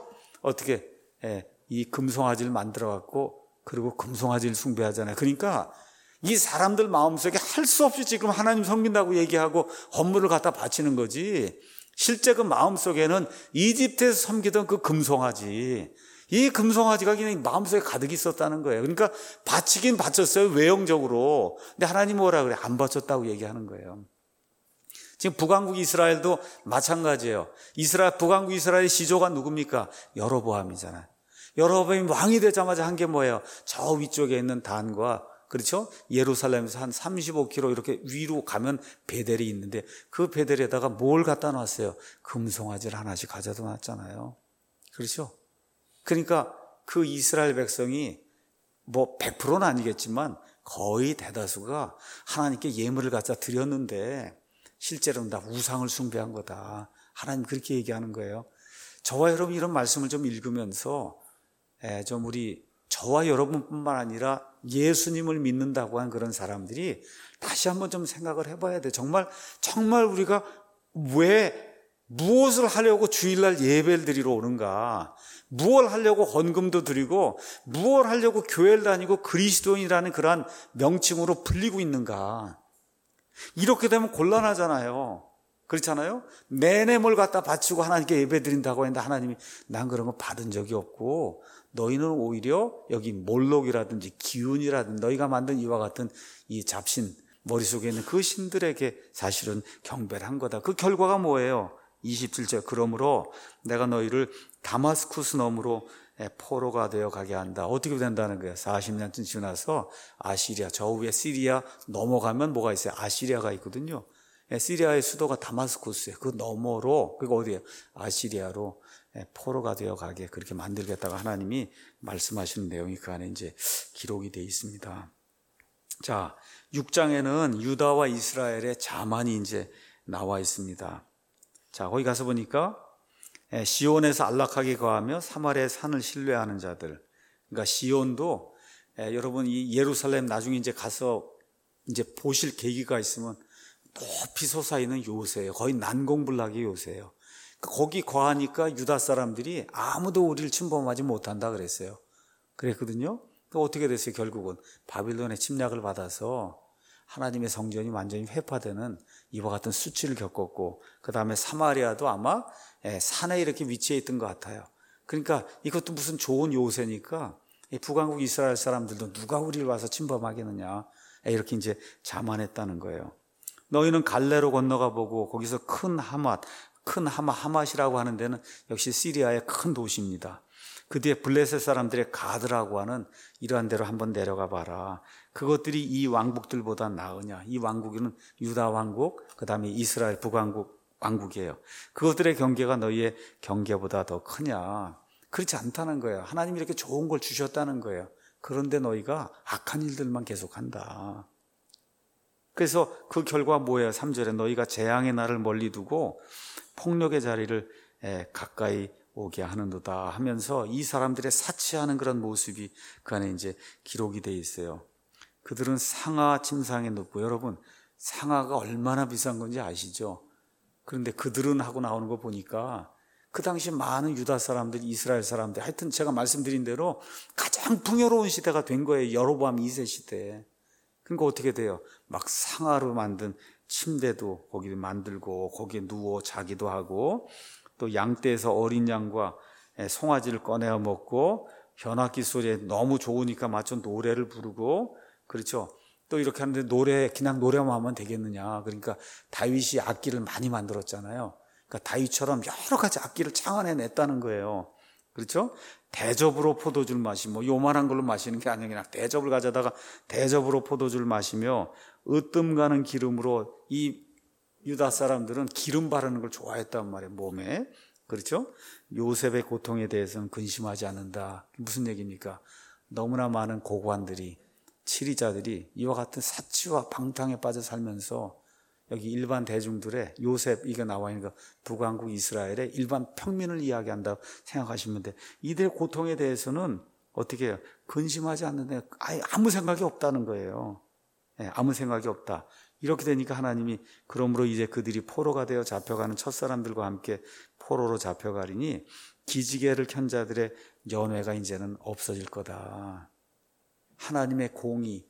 이 금송아지를 만들어 갖고, 그리고 금송아지를 숭배하잖아요. 그러니까 이 사람들 마음속에 할 수 없이 지금 하나님 섬긴다고 얘기하고 헌물을 갖다 바치는 거지, 실제 그 마음속에는 이집트에서 섬기던 그 금송아지, 이 금송아지가 그냥 마음속에 가득 있었다는 거예요. 그러니까 바치긴 바쳤어요, 외형적으로. 근데 하나님 뭐라 그래? 안 바쳤다고 얘기하는 거예요. 지금 북왕국 이스라엘도 마찬가지예요. 북왕국 이스라엘의 시조가 누굽니까? 여로보암이잖아요. 여로보암이 왕이 되자마자 한 게 뭐예요? 저 위쪽에 있는 단과, 그렇죠? 예루살렘에서 한 35km 이렇게 위로 가면 베델이 있는데 그 베델에다가 뭘 갖다 놨어요? 금송아지를 하나씩 가져다 놨잖아요. 그렇죠? 그러니까 그 이스라엘 백성이 뭐 100%는 아니겠지만 거의 대다수가 하나님께 예물을 갖다 드렸는데 실제로는 다 우상을 숭배한 거다. 하나님 그렇게 얘기하는 거예요. 저와 여러분 이런 말씀을 좀 읽으면서 좀 저와 여러분뿐만 아니라 예수님을 믿는다고 하는 그런 사람들이 다시 한번 좀 생각을 해봐야 돼. 정말 우리가 무엇을 하려고 주일날 예배를 드리러 오는가? 무엇을 하려고 헌금도 드리고 무엇을 하려고 교회를 다니고 그리스도인이라는 그러한 명칭으로 불리고 있는가? 이렇게 되면 곤란하잖아요. 그렇잖아요? 내내 뭘 갖다 바치고 하나님께 예배 드린다고 했는데 하나님이 난 그런 거 받은 적이 없고 너희는 오히려 여기 몰록이라든지 기운이라든지 너희가 만든 이와 같은 이 잡신, 머릿속에 있는 그 신들에게 사실은 경배를 한 거다. 그 결과가 뭐예요? 27절, 그러므로 내가 너희를 다마스쿠스 너머로 포로가 되어 가게 한다. 어떻게 된다는 거예요? 40년쯤 지나서 아시리아, 저 위에 시리아 넘어가면 뭐가 있어요? 아시리아가 있거든요. 시리아의 수도가 다마스쿠스예요. 그 너머로, 그게 어디예요? 아시리아로 포로가 되어 가게 그렇게 만들겠다고 하나님이 말씀하시는 내용이 그 안에 이제 기록이 되어 있습니다. 자, 6장에는 유다와 이스라엘의 자만이 이제 나와 있습니다. 자, 거기 가서 보니까 시온에서 안락하게 거하며 사마리아의 산을 신뢰하는 자들. 그러니까 시온도 여러분 이 예루살렘 나중에 이제 가서 이제 보실 계기가 있으면 높이 솟아있는 요새예요. 거의 난공불락의 요새예요. 거기 거하니까 유다 사람들이 아무도 우리를 침범하지 못한다 그랬어요. 그랬거든요. 또 어떻게 됐어요? 결국은 바빌론의 침략을 받아서 하나님의 성전이 완전히 회파되는 이와 같은 수치를 겪었고, 그 다음에 사마리아도 아마 산에 이렇게 위치해 있던 것 같아요. 그러니까 이것도 무슨 좋은 요새니까 북왕국 이스라엘 사람들도 누가 우리를 와서 침범하겠느냐, 이렇게 이제 자만했다는 거예요. 너희는 갈레로 건너가 보고 거기서 큰 하맛이라고 하는 데는 역시 시리아의 큰 도시입니다. 그 뒤에 블레셋 사람들의 가드라고 하는 이러한 데로 한번 내려가 봐라. 그것들이 이 왕국들보다 나으냐? 이 왕국은 유다 왕국, 그 다음에 이스라엘 북왕국 왕국이에요. 그것들의 경계가 너희의 경계보다 더 크냐? 그렇지 않다는 거예요. 하나님이 이렇게 좋은 걸 주셨다는 거예요. 그런데 너희가 악한 일들만 계속한다. 그래서 그 결과 뭐예요? 3절에 너희가 재앙의 날을 멀리 두고 폭력의 자리를 가까이 오게 하는도다 하면서 이 사람들의 사치하는 그런 모습이 그 안에 이제 기록이 되어 있어요. 그들은 상아 침상에 눕고, 여러분 상아가 얼마나 비싼 건지 아시죠? 그런데 그들은 하고 나오는 거 보니까 그 당시 많은 유다 사람들, 이스라엘 사람들, 하여튼 제가 말씀드린 대로 가장 풍요로운 시대가 된 거예요. 여로보암 2세 시대. 그러니까 어떻게 돼요? 막 상아로 만든 침대도 거기 만들고 거기에 누워 자기도 하고, 또 양떼에서 어린 양과 송아지를 꺼내어 먹고, 현악기 소리에 너무 좋으니까 맞춰 노래를 부르고, 그렇죠? 또 이렇게 하는데 그냥 노래만 하면 되겠느냐? 그러니까 다윗이 악기를 많이 만들었잖아요. 그러니까 다윗처럼 여러 가지 악기를 창안해냈다는 거예요. 그렇죠? 대접으로 포도주를 마시고, 요만한 걸로 마시는 게 아니라 그냥 대접을 가져다가 대접으로 포도주를 마시며, 으뜸 가는 기름으로, 이 유다 사람들은 기름 바르는 걸 좋아했단 말이에요, 몸에. 그렇죠? 요셉의 고통에 대해서는 근심하지 않는다. 무슨 얘기입니까? 너무나 많은 고관들이, 치리자들이 이와 같은 사치와 방탕에 빠져 살면서 여기 일반 대중들의 요셉, 이게 나와 있는 거 북왕국 이스라엘의 일반 평민을 이야기한다고 생각하시면 돼. 이들의 고통에 대해서는 어떻게 해요? 근심하지 않는데 아무 생각이 없다는 거예요. 아무 생각이 없다. 이렇게 되니까 하나님이 그러므로 이제 그들이 포로가 되어 잡혀가는 첫사람들과 함께 포로로 잡혀가리니 기지개를 켠 자들의 연회가 이제는 없어질 거다. 하나님의 공의,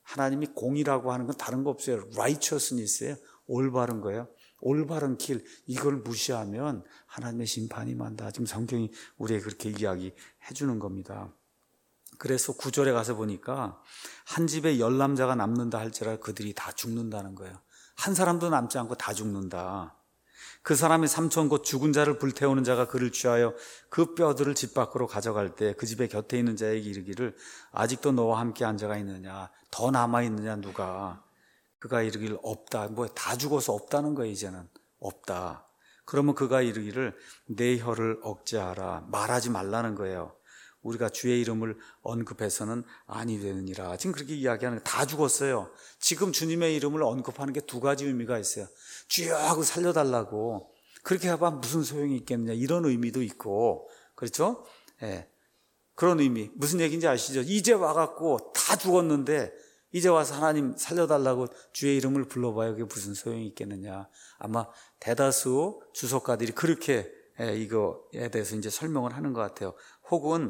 하나님이 공이라고 하는 건 다른 거 없어요. righteousness예요. 올바른 거예요. 올바른 길, 이걸 무시하면 하나님의 심판이 임한다. 지금 성경이 우리에게 그렇게 이야기해 주는 겁니다. 그래서 9절에 가서 보니까 한 집에 10남자가 남는다 할지라도 그들이 다 죽는다는 거예요. 한 사람도 남지 않고 다 죽는다. 그 사람의 삼촌 곧 죽은 자를 불태우는 자가 그를 취하여 그 뼈들을 집 밖으로 가져갈 때 그 집의 곁에 있는 자에게 이르기를 아직도 너와 함께 앉아가 있느냐, 더 남아있느냐 누가. 그가 이르기를 없다. 뭐 다 죽어서 없다는 거예요. 이제는 없다. 그러면 그가 이르기를 내 혀를 억제하라. 말하지 말라는 거예요. 우리가 주의 이름을 언급해서는 아니 되느니라. 지금 그렇게 이야기하는 거예요. 다 죽었어요. 지금 주님의 이름을 언급하는 게 두 가지 의미가 있어요. 주여 하고 살려달라고. 그렇게 해봐 무슨 소용이 있겠느냐, 이런 의미도 있고, 그렇죠? 예. 그런 의미. 무슨 얘기인지 아시죠? 이제 와갖고 다 죽었는데 이제 와서 하나님 살려달라고 주의 이름을 불러봐요. 그게 무슨 소용이 있겠느냐. 아마 대다수 주석가들이 그렇게 이거에 대해서 이제 설명을 하는 것 같아요. 혹은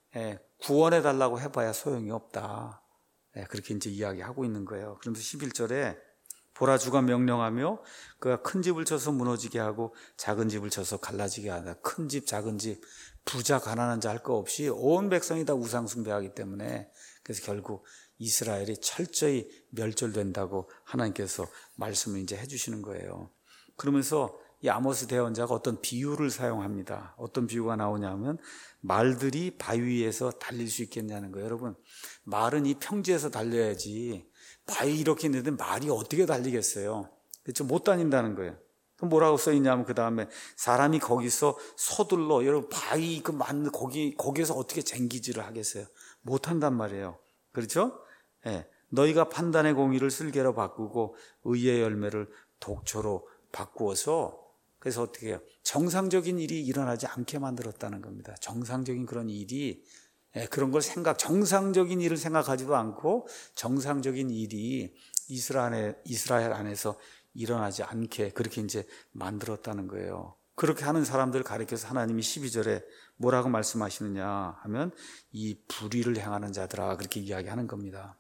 구원해달라고 해봐야 소용이 없다. 그렇게 이제 이야기하고 있는 거예요. 그러면서 11절에 보라, 주가 명령하며 그가 큰 집을 쳐서 무너지게 하고 작은 집을 쳐서 갈라지게 하다. 큰 집, 작은 집, 부자, 가난한 자 할 거 없이 온 백성이 다 우상 숭배하기 때문에, 그래서 결국 이스라엘이 철저히 멸절된다고 하나님께서 말씀을 이제 해주시는 거예요. 그러면서 이 아모스 대언자가 어떤 비유를 사용합니다. 어떤 비유가 나오냐면 말들이 바위 위에서 달릴 수 있겠냐는 거예요. 여러분, 말은 이 평지에서 달려야지 바위 이렇게 있는데 말이 어떻게 달리겠어요? 그렇죠? 못 다닌다는 거예요. 그럼 뭐라고 써있냐면 그 다음에 사람이 거기서 서둘러, 여러분 바위 그 맞는 거기에서 어떻게 쟁기질을 하겠어요? 못 한단 말이에요. 그렇죠? 너희가 판단의 공의를 쓸개로 바꾸고 의의 열매를 독초로 바꾸어서, 그래서 어떻게 해요? 정상적인 일이 일어나지 않게 만들었다는 겁니다. 정상적인 그런 일이, 그런 걸 정상적인 일을 생각하지도 않고 정상적인 일이 이스라엘 안에서 일어나지 않게 그렇게 이제 만들었다는 거예요. 그렇게 하는 사람들 가리켜서 하나님이 12절에 뭐라고 말씀하시느냐 하면 이 불의를 행하는 자들아, 그렇게 이야기하는 겁니다.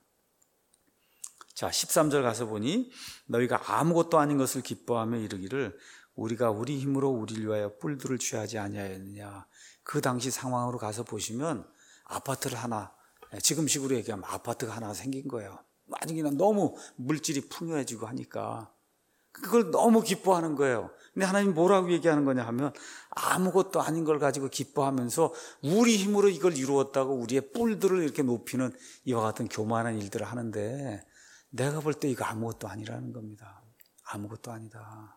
자, 13절 가서 보니 너희가 아무것도 아닌 것을 기뻐하며 이르기를 우리가 우리 힘으로 우리를 위하여 뿔들을 취하지 아니하였느냐. 그 당시 상황으로 가서 보시면 아파트를 하나, 지금식으로 얘기하면 아파트가 하나 생긴 거예요. 아주 그냥 너무 물질이 풍요해지고 하니까 그걸 너무 기뻐하는 거예요. 근데 하나님 뭐라고 얘기하는 거냐 하면 아무것도 아닌 걸 가지고 기뻐하면서 우리 힘으로 이걸 이루었다고 우리의 뿔들을 이렇게 높이는 이와 같은 교만한 일들을 하는데, 내가 볼 때 이거 아무것도 아니라는 겁니다. 아무것도 아니다.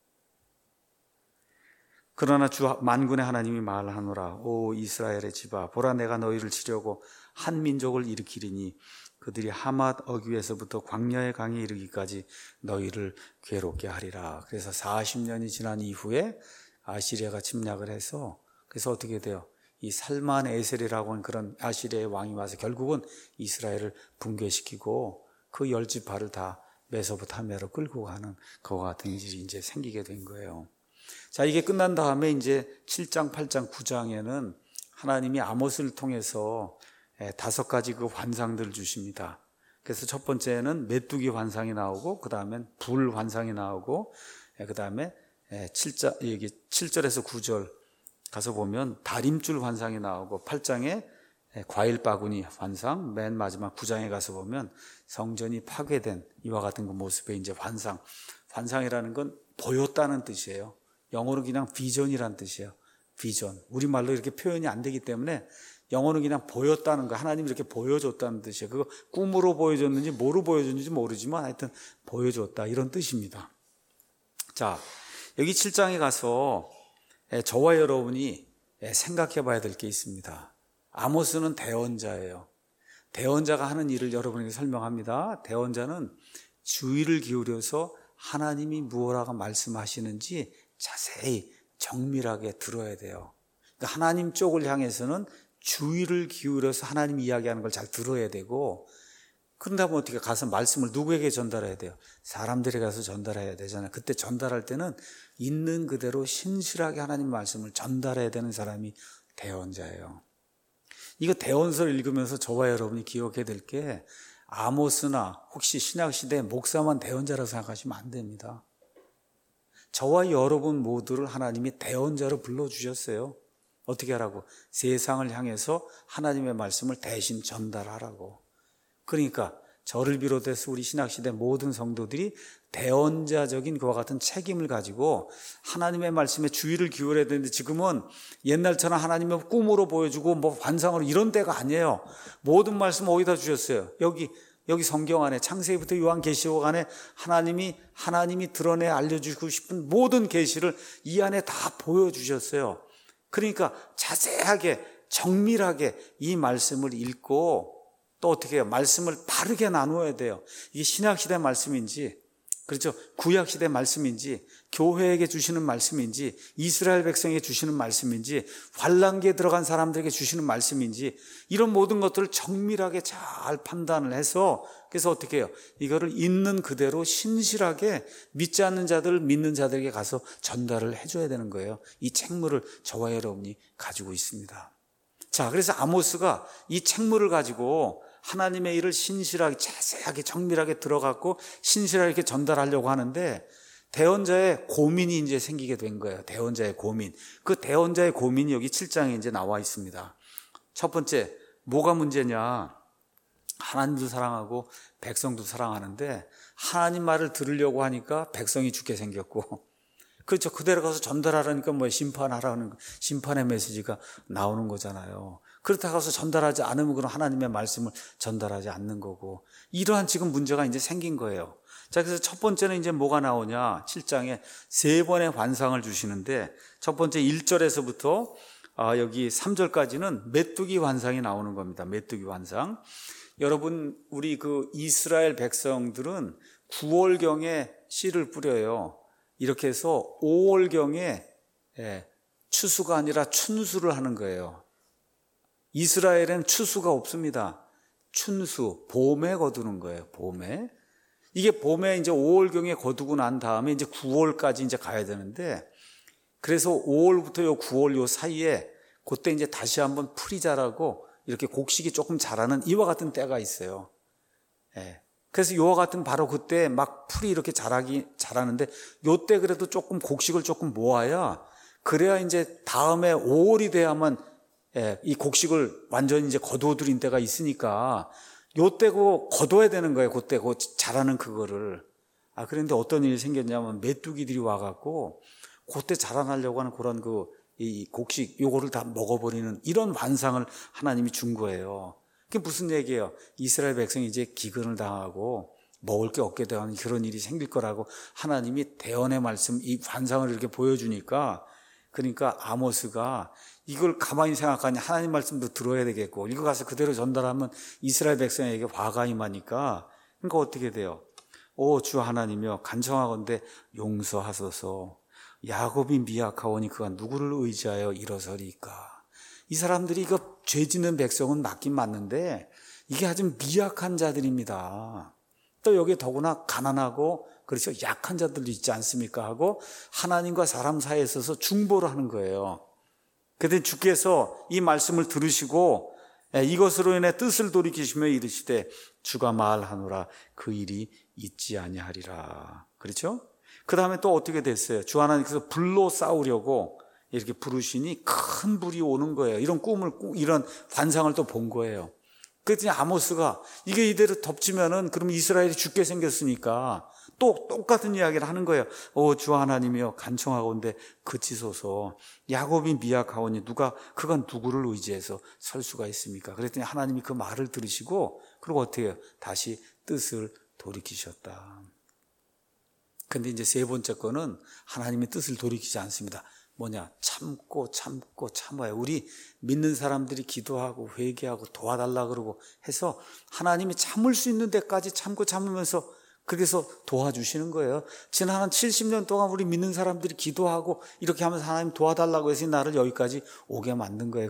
그러나 주 만군의 하나님이 말하노라. 오 이스라엘의 집아, 보라 내가 너희를 치려고 한 민족을 일으키리니 그들이 하맛 어귀에서부터 광야의 강에 이르기까지 너희를 괴롭게 하리라. 그래서 40년이 지난 이후에 아시리아가 침략을 해서, 그래서 어떻게 돼요? 이 살만 에셀이라고 하는 그런 아시리아의 왕이 와서 결국은 이스라엘을 붕괴시키고 그 10지파를 다 메소포타미아로 끌고 가는 그와 같은 일이 이제 생기게 된 거예요. 자, 이게 끝난 다음에 이제 7장, 8장, 9장에는 하나님이 아모스를 통해서 5가지 그 환상들을 주십니다. 그래서 첫 번째는 메뚜기 환상이 나오고, 그 다음엔 불 환상이 나오고, 그 다음에 7절에서 9절 가서 보면 다림줄 환상이 나오고, 8장에 과일 바구니 환상, 맨 마지막 9장에 가서 보면 성전이 파괴된 이와 같은 그 모습의 이제 환상. 환상이라는 건 보였다는 뜻이에요. 영어로 그냥 비전이라는 뜻이에요. 비전. 우리말로 이렇게 표현이 안 되기 때문에 영어는 그냥 보였다는 거, 하나님이 이렇게 보여줬다는 뜻이에요. 그거 꿈으로 보여줬는지 뭐로 보여줬는지 모르지만 하여튼 보여줬다, 이런 뜻입니다. 자, 여기 7장에 가서 저와 여러분이 생각해 봐야 될 게 있습니다. 아모스는 대언자예요. 대언자가 하는 일을 여러분에게 설명합니다. 대언자는 주의를 기울여서 하나님이 무엇라고 말씀하시는지 자세히 정밀하게 들어야 돼요. 그러니까 하나님 쪽을 향해서는 주의를 기울여서 하나님 이야기하는 걸 잘 들어야 되고, 그런다면 어떻게 가서 말씀을 누구에게 전달해야 돼요? 사람들에게 가서 전달해야 되잖아요. 그때 전달할 때는 있는 그대로 신실하게 하나님 말씀을 전달해야 되는 사람이 대언자예요. 이거 대언서를 읽으면서 저와 여러분이 기억해야 될 게, 아모스나 혹시 신약시대 목사만 대언자라고 생각하시면 안 됩니다. 저와 여러분 모두를 하나님이 대언자로 불러주셨어요. 어떻게 하라고? 세상을 향해서 하나님의 말씀을 대신 전달하라고. 그러니까 저를 비롯해서 우리 신약시대 모든 성도들이 대언자적인 그와 같은 책임을 가지고 하나님의 말씀에 주의를 기울여야 되는데, 지금은 옛날처럼 하나님의 꿈으로 보여주고 뭐 환상으로 이런 때가 아니에요. 모든 말씀 어디다 주셨어요? 여기 성경 안에, 창세기부터 요한계시록 안에 하나님이 드러내 알려주고 싶은 모든 계시를 이 안에 다 보여주셨어요. 그러니까 자세하게 정밀하게 이 말씀을 읽고 또 어떻게 해요? 말씀을 바르게 나누어야 돼요. 이게 신약시대 말씀인지, 그렇죠? 구약시대 말씀인지, 교회에게 주시는 말씀인지, 이스라엘 백성에게 주시는 말씀인지, 환란기에 들어간 사람들에게 주시는 말씀인지, 이런 모든 것들을 정밀하게 잘 판단을 해서, 그래서 어떻게 해요? 이거를 있는 그대로 신실하게 믿지 않는 자들, 믿는 자들에게 가서 전달을 해줘야 되는 거예요. 이 책무를 저와 여러분이 가지고 있습니다. 자, 그래서 아모스가 이 책무를 가지고 하나님의 일을 신실하게, 자세하게, 정밀하게 들어갔고 신실하게 이렇게 전달하려고 하는데, 대언자의 고민이 이제 생기게 된 거예요. 대언자의 고민. 그 대언자의 고민이 여기 7장에 이제 나와 있습니다. 첫 번째, 뭐가 문제냐? 하나님도 사랑하고 백성도 사랑하는데 하나님 말을 들으려고 하니까 백성이 죽게 생겼고, 그렇죠. 그대로 가서 전달하라니까 뭐 심판하라는 심판의 메시지가 나오는 거잖아요. 그렇다고 해서 전달하지 않으면 그럼 하나님의 말씀을 전달하지 않는 거고, 이러한 지금 문제가 이제 생긴 거예요. 자, 그래서 첫 번째는 이제 뭐가 나오냐? 7장에 3번의 환상을 주시는데, 첫 번째 1절에서부터 여기 3절까지는 메뚜기 환상이 나오는 겁니다. 메뚜기 환상. 여러분, 우리 그 이스라엘 백성들은 9월경에 씨를 뿌려요. 이렇게 해서 5월경에 추수가 아니라 춘수를 하는 거예요. 이스라엘엔 추수가 없습니다. 춘수, 봄에 거두는 거예요. 봄에. 이게 봄에 이제 5월경에 거두고 난 다음에 이제 9월까지 이제 가야 되는데, 그래서 5월부터 요 9월 요 사이에 그때 이제 다시 한번 풀이 자라고 이렇게 곡식이 조금 자라는 이와 같은 때가 있어요. 그래서 요와 같은 바로 그때 막 풀이 이렇게 자라는데, 요때 그래도 조금 곡식을 조금 모아야, 그래야 이제 다음에 5월이 돼야만 이 곡식을 완전히 이제 거두어들인 때가 있으니까 요때 그 거둬야 되는 거예요. 그때 그 자라는 그거를. 그런데 어떤 일이 생겼냐면 메뚜기들이 와갖고 그때 자라나려고 하는 그런 이 곡식 요거를 다 먹어버리는 이런 환상을 하나님이 준 거예요. 그게 무슨 얘기예요? 이스라엘 백성이 이제 기근을 당하고 먹을 게 없게 되는 그런 일이 생길 거라고 하나님이 대언의 말씀, 이 환상을 이렇게 보여주니까, 그러니까 아모스가 이걸 가만히 생각하니 하나님 말씀도 들어야 되겠고, 이거 가서 그대로 전달하면 이스라엘 백성에게 화가 임하니까, 그러니까 어떻게 돼요? 주 하나님이여 간청하건대 용서하소서. 야곱이 미약하오니 그가 누구를 의지하여 일어서리까. 이 사람들이 이거 죄 짓는 백성은 맞긴 맞는데 이게 아주 미약한 자들입니다. 또 여기에 더구나 가난하고, 그렇죠, 약한 자들도 있지 않습니까? 하고 하나님과 사람 사이에 있어서 중보를 하는 거예요. 그때 주께서 이 말씀을 들으시고 이것으로 인해 뜻을 돌이키시며 이르시되 주가 말하노라 그 일이 있지 아니하리라. 그렇죠? 그 다음에 또 어떻게 됐어요? 주 하나님께서 불로 싸우려고 이렇게 부르시니 큰 불이 오는 거예요. 이런 환상을 또 본 거예요. 그랬더니 아모스가 이게 이대로 덮치면은 그럼 이스라엘이 죽게 생겼으니까 또 똑같은 이야기를 하는 거예요. 주 하나님이여 간청하건대 그치소서. 야곱이 미약하오니 그가 누구를 의지해서 설 수가 있습니까? 그랬더니 하나님이 그 말을 들으시고, 그리고 어떻게 해요? 다시 뜻을 돌이키셨다. 근데 이제 세 번째 거는 하나님의 뜻을 돌이키지 않습니다. 뭐냐? 참고 참아요. 우리 믿는 사람들이 기도하고 회개하고 도와달라 그러고 해서 하나님이 참을 수 있는 데까지 참으면서 그래서 도와주시는 거예요. 지난 한 70년 동안 우리 믿는 사람들이 기도하고 이렇게 하면서 하나님 도와달라고 해서 나를 여기까지 오게 만든 거예요.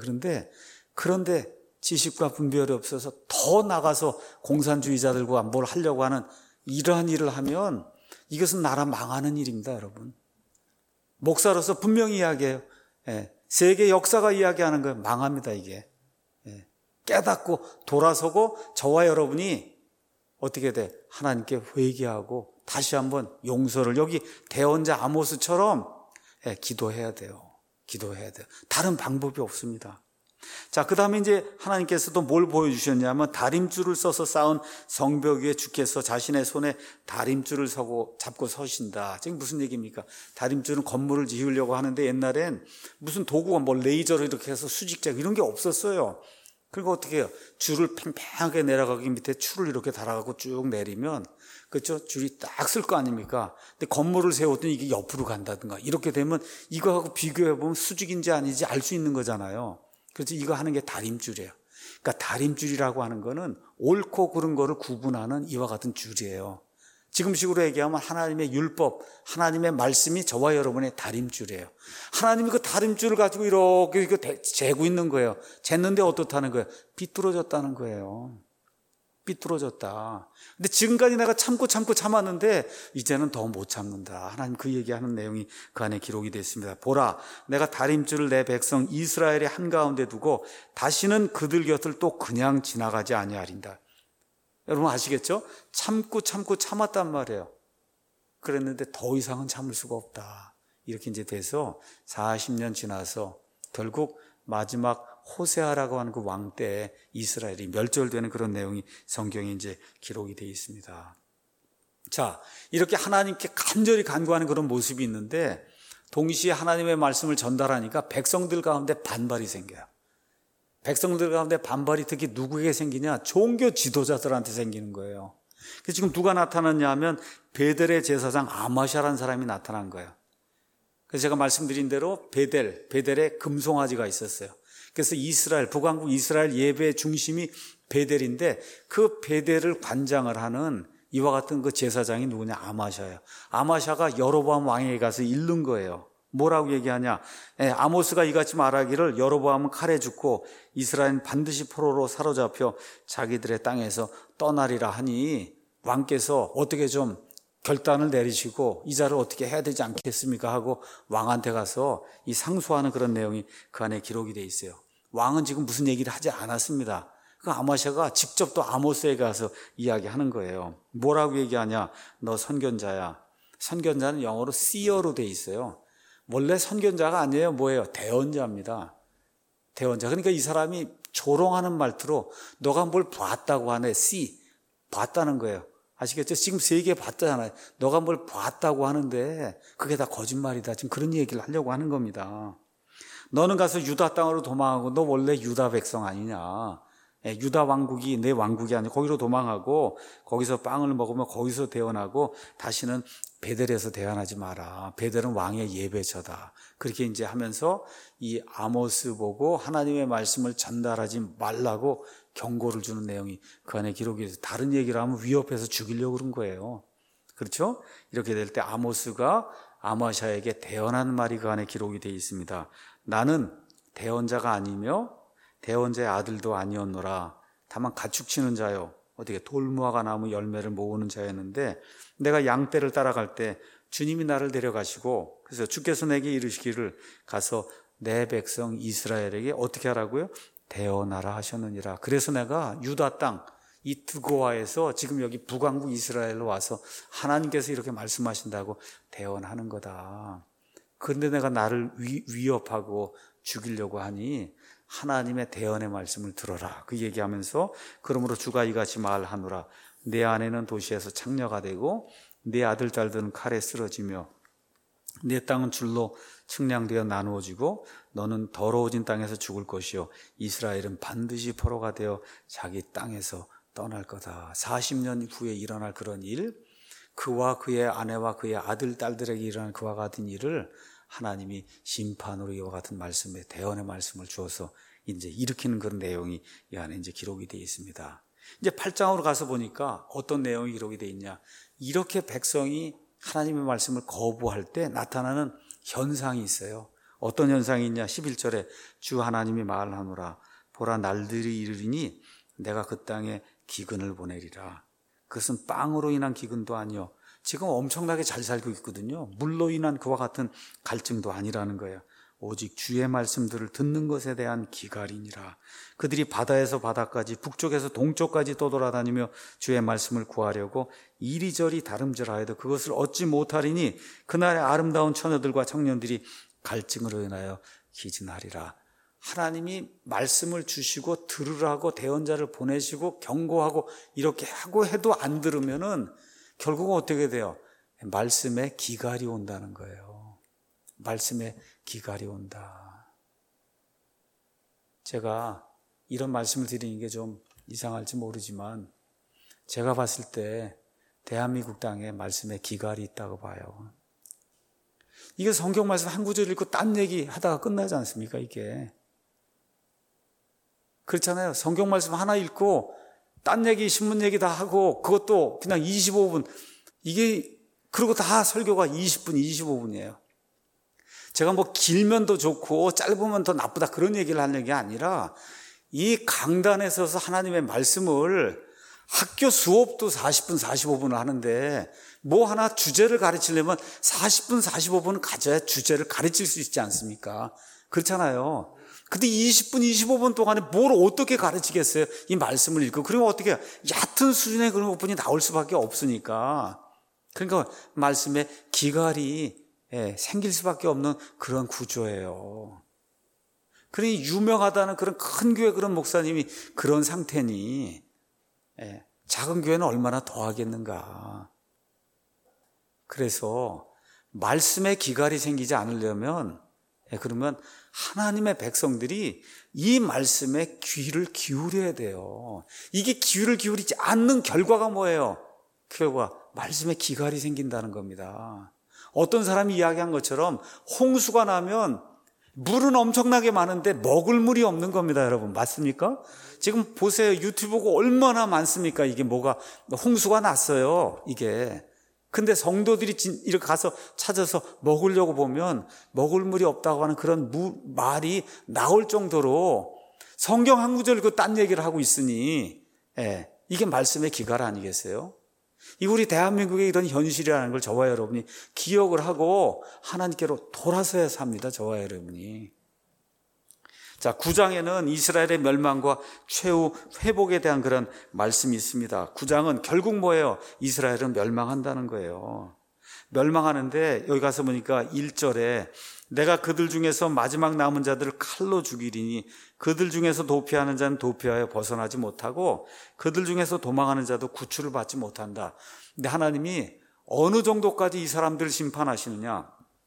그런데 지식과 분별이 없어서 더 나가서 공산주의자들과 뭘 하려고 하는 이러한 일을 하면 이것은 나라 망하는 일입니다, 여러분. 목사로서 분명히 이야기해요. 세계 역사가 이야기하는 거예요. 망합니다, 이게. 깨닫고 돌아서고 저와 여러분이 어떻게 돼? 하나님께 회개하고 다시 한번 용서를 여기 대언자 아모스처럼 기도해야 돼요. 기도해야 돼요. 다른 방법이 없습니다. 자, 그 다음에 이제 하나님께서도 뭘 보여주셨냐면 다림줄을 써서 쌓은 성벽 위에 주께서 자신의 손에 다림줄을 잡고 서신다. 지금 무슨 얘기입니까? 다림줄은 건물을 지으려고 하는데 옛날엔 무슨 도구가 뭐 레이저로 이렇게 해서 수직자 이런 게 없었어요. 그리고 어떻게 해요? 줄을 팽팽하게 내려가기 밑에 줄을 이렇게 달아가고 쭉 내리면 그렇죠? 줄이 딱 쓸 거 아닙니까? 근데 건물을 세웠더니 이게 옆으로 간다든가 이렇게 되면 이거하고 비교해보면 수직인지 아닌지 알 수 있는 거잖아요. 그래서 이거 하는 게 다림줄이에요. 그러니까 다림줄이라고 하는 거는 옳고 그른 거를 구분하는 이와 같은 줄이에요. 지금식으로 얘기하면 하나님의 율법, 하나님의 말씀이 저와 여러분의 다림줄이에요. 하나님이 그 다림줄을 가지고 이렇게 재고 있는 거예요. 쟀는데 어떻다는 거예요? 비뚤어졌다는 거예요. 삐뚤어졌다. 근데 지금까지 내가 참고 참았는데 이제는 더 못 참는다. 하나님 그 얘기하는 내용이 그 안에 기록이 되어 있습니다. 보라, 내가 다림줄을 내 백성 이스라엘의 한가운데 두고 다시는 그들 곁을 또 그냥 지나가지 아니하린다. 여러분 아시겠죠? 참고 참았단 말이에요. 그랬는데 더 이상은 참을 수가 없다. 이렇게 이제 돼서 40년 지나서 결국 마지막 호세아라고 하는 그 왕 때 이스라엘이 멸절되는 그런 내용이 성경에 이제 기록이 되어 있습니다. 자, 이렇게 하나님께 간절히 간구하는 그런 모습이 있는데 동시에 하나님의 말씀을 전달하니까 백성들 가운데 반발이 생겨요. 백성들 가운데 반발이 특히 누구에게 생기냐? 종교 지도자들한테 생기는 거예요. 그래서 지금 누가 나타났냐 하면 베델의 제사장 아마샤라는 사람이 나타난 거예요. 그래서 제가 말씀드린 대로 베델에 금송아지가 있었어요. 그래서 북왕국 이스라엘 예배의 중심이 베델인데 그 베델을 관장을 하는 이와 같은 그 제사장이 누구냐? 아마샤예요. 아마샤가 여로보암 왕에게 가서 잃는 거예요. 뭐라고 얘기하냐? 아모스가 이같이 말하기를 여로보암은 칼에 죽고 이스라엘은 반드시 포로로 사로잡혀 자기들의 땅에서 떠나리라 하니 왕께서 어떻게 좀 결단을 내리시고 이 자를 어떻게 해야 되지 않겠습니까? 하고 왕한테 가서 이 상소하는 그런 내용이 그 안에 기록이 되어 있어요. 왕은 지금 무슨 얘기를 하지 않았습니다. 그 아마샤가 직접 또 아모스에게 가서 이야기하는 거예요. 뭐라고 얘기하냐? 너 선견자야. 선견자는 영어로 seer로 되어 있어요. 원래 선견자가 아니에요. 뭐예요? 대언자입니다. 대언자. 그러니까 이 사람이 조롱하는 말투로 너가 뭘 봤다고 하네. see. 봤다는 거예요. 아시겠죠? 지금 세계 봤잖아요. 너가 뭘 봤다고 하는데 그게 다 거짓말이다. 지금 그런 얘기를 하려고 하는 겁니다. 너는 가서 유다 땅으로 도망하고 너 원래 유다 백성 아니냐. 유다 왕국이 내 왕국이 아니고 거기로 도망하고 거기서 빵을 먹으면 거기서 대언하고 다시는 베델에서 대언하지 마라. 베델은 왕의 예배처다. 그렇게 이제 하면서 이 아모스 보고 하나님의 말씀을 전달하지 말라고 경고를 주는 내용이 그 안에 기록이 돼서 다른 얘기를 하면 위협해서 죽이려고 그런 거예요. 그렇죠? 이렇게 될 때 아모스가 아마샤에게 대언하는 말이 그 안에 기록이 되어 있습니다. 나는 대언자가 아니며 대언자의 아들도 아니었노라. 다만 가축치는 자요. 어떻게 돌무화과 나무 열매를 모으는 자였는데 내가 양떼를 따라갈 때 주님이 나를 데려가시고 그래서 주께서 내게 이르시기를 가서 내 백성 이스라엘에게 어떻게 하라고요? 대언하라 하셨느니라. 그래서 내가 유다 땅 이 드고아에서 지금 여기 북왕국 이스라엘로 와서 하나님께서 이렇게 말씀하신다고 대언하는 거다. 그런데 내가 나를 위협하고 죽이려고 하니 하나님의 대언의 말씀을 들어라. 그 얘기하면서 그러므로 주가 이같이 말하노라. 내 아내는 도시에서 창녀가 되고 내 아들 딸들은 칼에 쓰러지며 내 땅은 줄로 측량되어 나누어지고 너는 더러워진 땅에서 죽을 것이요 이스라엘은 반드시 포로가 되어 자기 땅에서 떠날 거다. 40년 후에 일어날 그런 일, 그와 그의 아내와 그의 아들 딸들에게 일어날 그와 같은 일을 하나님이 심판으로 이와 같은 말씀에 대언의 말씀을 주어서 이제 일으키는 그런 내용이 이 안에 이제 기록이 되어 있습니다. 이제 8장으로 가서 보니까 어떤 내용이 기록이 되어 있냐? 이렇게 백성이 하나님의 말씀을 거부할 때 나타나는 현상이 있어요. 어떤 현상이 있냐? 11절에 주 하나님이 말하노라. 보라 날들이 이르리니 내가 그 땅에 기근을 보내리라. 그것은 빵으로 인한 기근도 아니요. 지금 엄청나게 잘 살고 있거든요. 물로 인한 그와 같은 갈증도 아니라는 거예요. 오직 주의 말씀들을 듣는 것에 대한 기갈이니라. 그들이 바다에서 바다까지 북쪽에서 동쪽까지 떠돌아다니며 주의 말씀을 구하려고 이리저리 다름질하여도 그것을 얻지 못하리니 그날의 아름다운 처녀들과 청년들이 갈증으로 인하여 기진하리라. 하나님이 말씀을 주시고 들으라고 대언자를 보내시고 경고하고 이렇게 하고 해도 안 들으면은 결국은 어떻게 돼요? 말씀에 기갈이 온다는 거예요. 말씀에 기갈이 온다. 제가 이런 말씀을 드리는 게 좀 이상할지 모르지만 제가 봤을 때 대한민국 땅에 말씀에 기갈이 있다고 봐요. 이게 성경 말씀 한 구절 읽고 딴 얘기 하다가 끝나지 않습니까? 이게 그렇잖아요. 성경 말씀 하나 읽고 딴 얘기, 신문 얘기 다 하고 그것도 그냥 25분, 이게 그리고 다 설교가 20분, 25분이에요. 제가 뭐 길면 더 좋고 짧으면 더 나쁘다 그런 얘기를 하는 게 아니라 이 강단에 서서 하나님의 말씀을 학교 수업도 40분, 45분을 하는데 뭐 하나 주제를 가르치려면 40분, 45분은 가져야 주제를 가르칠 수 있지 않습니까? 그렇잖아요. 근데 20분, 25분 동안에 뭘 어떻게 가르치겠어요? 이 말씀을 읽고. 그러면 어떻게 얕은 수준의 그런 부분이 나올 수밖에 없으니까. 그러니까 말씀에 기갈이 생길 수밖에 없는 그런 구조예요. 그러니 유명하다는 그런 큰 교회 그런 목사님이 그런 상태니 작은 교회는 얼마나 더 하겠는가. 그래서 말씀에 기갈이 생기지 않으려면 그러면 하나님의 백성들이 이 말씀에 귀를 기울여야 돼요. 이게 귀를 기울이지 않는 결과가 뭐예요? 결과 말씀에 기갈이 생긴다는 겁니다. 어떤 사람이 이야기한 것처럼 홍수가 나면 물은 엄청나게 많은데 먹을 물이 없는 겁니다, 여러분. 맞습니까? 지금 보세요. 유튜브 보고 얼마나 많습니까? 이게 뭐가 홍수가 났어요, 이게. 근데 성도들이 이렇게 가서 찾아서 먹으려고 보면 먹을 물이 없다고 하는 그런 말이 나올 정도로 성경 한 구절 읽고 딴 얘기를 하고 있으니 이게 말씀의 기갈 아니겠어요? 이 우리 대한민국의 이런 현실이라는 걸 저와 여러분이 기억을 하고 하나님께로 돌아서야 삽니다. 저와 여러분이. 자, 9장에는 이스라엘의 멸망과 최후 회복에 대한 그런 말씀이 있습니다. 9장은 결국 뭐예요? 이스라엘은 멸망한다는 거예요. 멸망하는데 여기 가서 보니까 1절에 내가 그들 중에서 마지막 남은 자들을 칼로 죽이리니 그들 중에서 도피하는 자는 도피하여 벗어나지 못하고 그들 중에서 도망하는 자도 구출을 받지 못한다. 근데 하나님이 어느 정도까지 이 사람들을 심판하시느냐?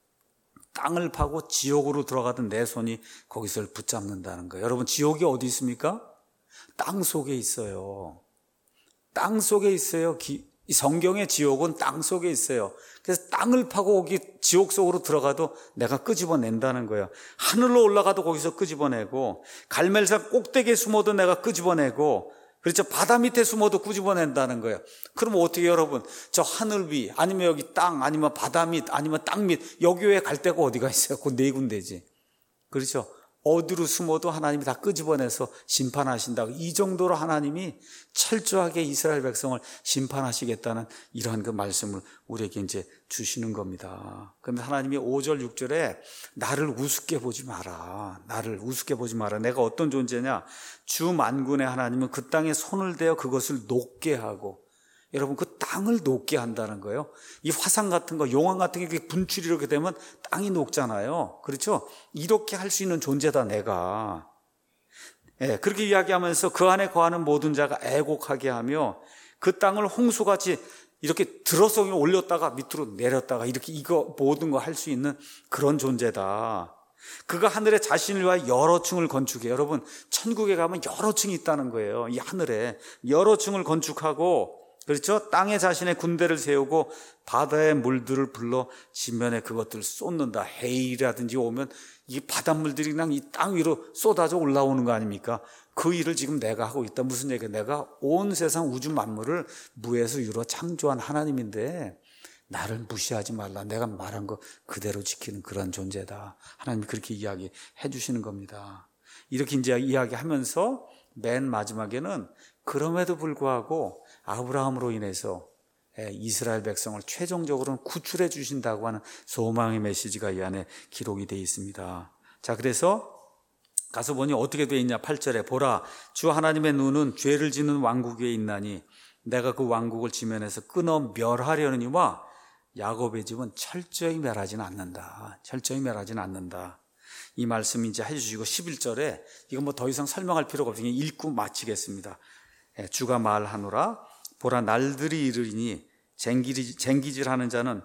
땅을 파고 지옥으로 들어가던 내 손이 거기서 붙잡는다는 거예요. 여러분, 지옥이 어디 있습니까? 땅 속에 있어요. 땅 속에 있어요. 이 성경의 지옥은 땅 속에 있어요. 그래서 땅을 파고 거기 지옥 속으로 들어가도 내가 끄집어낸다는 거예요. 하늘로 올라가도 거기서 끄집어내고 갈멜산 꼭대기에 숨어도 내가 끄집어내고 그렇죠. 바다 밑에 숨어도 끄집어낸다는 거예요. 그럼 어떻게 여러분, 저 하늘 위 아니면 여기 땅 아니면 바다 밑 아니면 땅 밑 여기 왜 갈 데가 어디가 있어요? 그 네 군데지. 그렇죠. 어디로 숨어도 하나님이 다 끄집어내서 심판하신다고. 이 정도로 하나님이 철저하게 이스라엘 백성을 심판하시겠다는 이러한 그 말씀을 우리에게 이제 주시는 겁니다. 그런데 하나님이 5절 6절에 나를 우습게 보지 마라. 나를 우습게 보지 마라. 내가 어떤 존재냐? 주 만군의 하나님은 그 땅에 손을 대어 그것을 녹게 하고, 여러분 그 땅을 녹게 한다는 거예요. 이 화산 같은 거, 용암 같은 게 분출이 이렇게 되면 땅이 녹잖아요. 그렇죠? 이렇게 할 수 있는 존재다 내가. 그렇게 이야기하면서 그 안에 거하는 모든 자가 애곡하게 하며 그 땅을 홍수같이 이렇게 들어서 올렸다가 밑으로 내렸다가 이렇게 이거 모든 거 할 수 있는 그런 존재다. 그가 하늘에 자신을 위하여 여러 층을 건축해. 여러분 천국에 가면 여러 층이 있다는 거예요. 이 하늘에 여러 층을 건축하고, 그렇죠? 땅에 자신의 군대를 세우고 바다의 물들을 불러 지면에 그것들을 쏟는다. 해일이라든지 오면 이 바닷물들이 그냥 이 땅 위로 쏟아져 올라오는 거 아닙니까? 그 일을 지금 내가 하고 있다. 무슨 얘기야? 내가 온 세상 우주 만물을 무에서 유로 창조한 하나님인데 나를 무시하지 말라. 내가 말한 거 그대로 지키는 그런 존재다. 하나님이 그렇게 이야기해 주시는 겁니다. 이렇게 이제 이야기하면서 맨 마지막에는 그럼에도 불구하고 아브라함으로 인해서 이스라엘 백성을 최종적으로는 구출해 주신다고 하는 소망의 메시지가 이 안에 기록이 되어 있습니다. 자, 그래서 가서 보니 어떻게 돼 있냐. 8절에 보라, 주 하나님의 눈은 죄를 짓는 왕국 위에 있나니 내가 그 왕국을 지면에서 끊어 멸하려니와 야곱의 집은 철저히 멸하지는 않는다. 철저히 멸하지는 않는다. 이 말씀 이제 해주시고 11절에 이건 뭐 더 이상 설명할 필요가 없으니 읽고 마치겠습니다. 주가 말하노라, 보라 날들이 이르리니 쟁기질하는 자는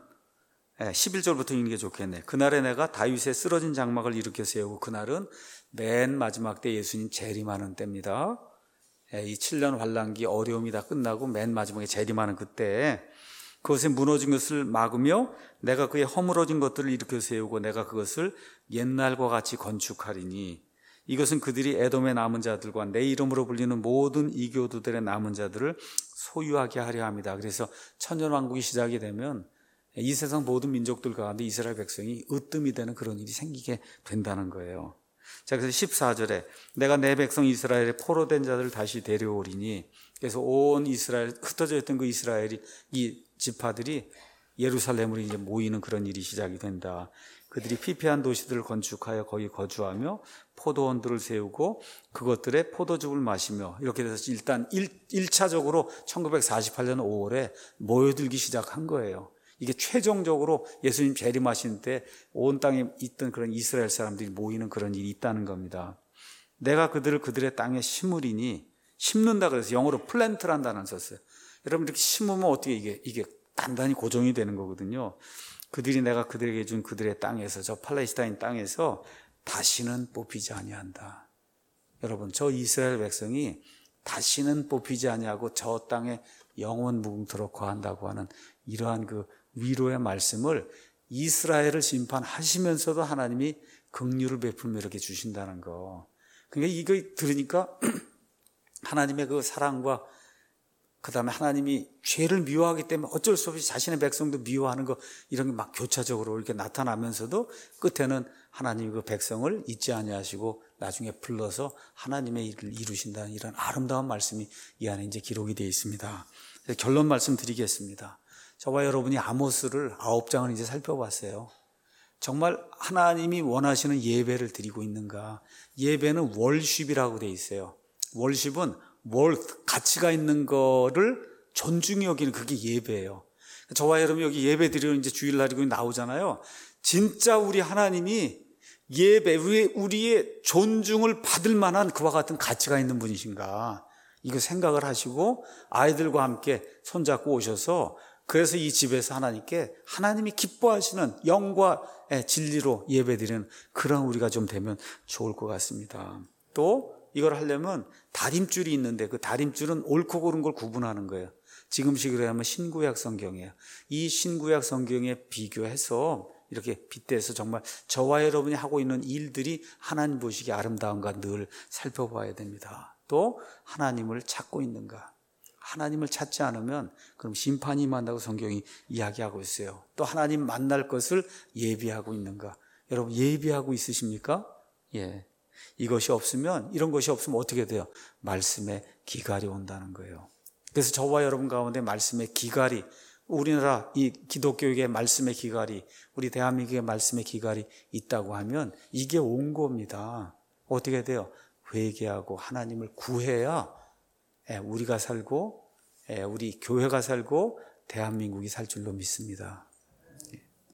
11절부터 읽는 게 좋겠네. 그날에 내가 다윗의 쓰러진 장막을 일으켜 세우고, 그날은 맨 마지막 때 예수님 재림하는 때입니다. 이 7년 환란기 어려움이 다 끝나고 맨 마지막에 재림하는 그때 그것에 무너진 것을 막으며 내가 그의 허물어진 것들을 일으켜 세우고 내가 그것을 옛날과 같이 건축하리니 이것은 그들이 에돔의 남은 자들과 내 이름으로 불리는 모든 이교도들의 남은 자들을 소유하게 하려 합니다. 그래서 천년왕국이 시작이 되면 이 세상 모든 민족들 가운데 이스라엘 백성이 으뜸이 되는 그런 일이 생기게 된다는 거예요. 자, 그래서 14절에 내가 내 백성 이스라엘의 포로된 자들을 다시 데려오리니, 그래서 온 이스라엘, 흩어져 있던 그 이스라엘이, 이 지파들이 예루살렘으로 이제 모이는 그런 일이 시작이 된다. 그들이 피폐한 도시들을 건축하여 거기 거주하며 포도원들을 세우고 그것들의 포도즙을 마시며, 이렇게 돼서 일단 1차적으로 1948년 5월에 모여들기 시작한 거예요. 이게 최종적으로 예수님 재림하신 때 온 땅에 있던 그런 이스라엘 사람들이 모이는 그런 일이 있다는 겁니다. 내가 그들을 그들의 땅에 심으리니, 심는다 그래서 영어로 플랜트라는 단어를 썼어요. 여러분, 이렇게 심으면 어떻게 이게 단단히 고정이 되는 거거든요. 그들이 내가 그들에게 준 그들의 땅에서, 저 팔레스타인 땅에서 다시는 뽑히지 아니한다. 여러분, 저 이스라엘 백성이 다시는 뽑히지 아니하고 저 땅에 영원 무궁토록 거한다고 하는 이러한 그 위로의 말씀을 이스라엘을 심판하시면서도 하나님이 긍휼을 베풀며 이렇게 주신다는 거. 그러니까 이거 들으니까 하나님의 그 사랑과 그 다음에 하나님이 죄를 미워하기 때문에 어쩔 수 없이 자신의 백성도 미워하는 거, 이런 게 막 교차적으로 이렇게 나타나면서도 끝에는 하나님이 그 백성을 잊지 아니하시고 나중에 불러서 하나님의 일을 이루신다는 이런 아름다운 말씀이 이 안에 이제 기록이 되어 있습니다. 결론 말씀드리겠습니다. 저와 여러분이 아모스를 9장을 이제 살펴봤어요. 정말 하나님이 원하시는 예배를 드리고 있는가? 예배는 월십이라고 되어 있어요. 월십은 worth, 가치가 있는 거를 존중히 여기는 그게 예배예요. 저와 여러분 여기 예배 드리는 이제 주일날이고 나오잖아요. 진짜 우리 하나님이 예배, 우리의 존중을 받을 만한 그와 같은 가치가 있는 분이신가? 이거 생각을 하시고 아이들과 함께 손잡고 오셔서, 그래서 이 집에서 하나님께 하나님이 기뻐하시는 영과 진리로 예배드리는 그런 우리가 좀 되면 좋을 것 같습니다. 또 이걸 하려면 다림줄이 있는데 그 다림줄은 옳고 그른 걸 구분하는 거예요. 지금식으로 하면 신구약 성경이에요. 이 신구약 성경에 비교해서 이렇게 빗대서 정말 저와 여러분이 하고 있는 일들이 하나님 보시기에 아름다운가 늘 살펴봐야 됩니다. 또 하나님을 찾고 있는가? 하나님을 찾지 않으면 그럼 심판이 임한다고 성경이 이야기하고 있어요. 또 하나님 만날 것을 예비하고 있는가? 여러분 예비하고 있으십니까? 예. 이것이 없으면, 이런 것이 없으면 어떻게 돼요? 말씀의 기갈이 온다는 거예요. 그래서 저와 여러분 가운데 말씀의 기갈이, 우리나라 이 기독교육의 말씀의 기갈이, 우리 대한민국의 말씀의 기갈이 있다고 하면 이게 온 겁니다. 어떻게 돼요? 회개하고 하나님을 구해야 우리가 살고 우리 교회가 살고 대한민국이 살 줄로 믿습니다.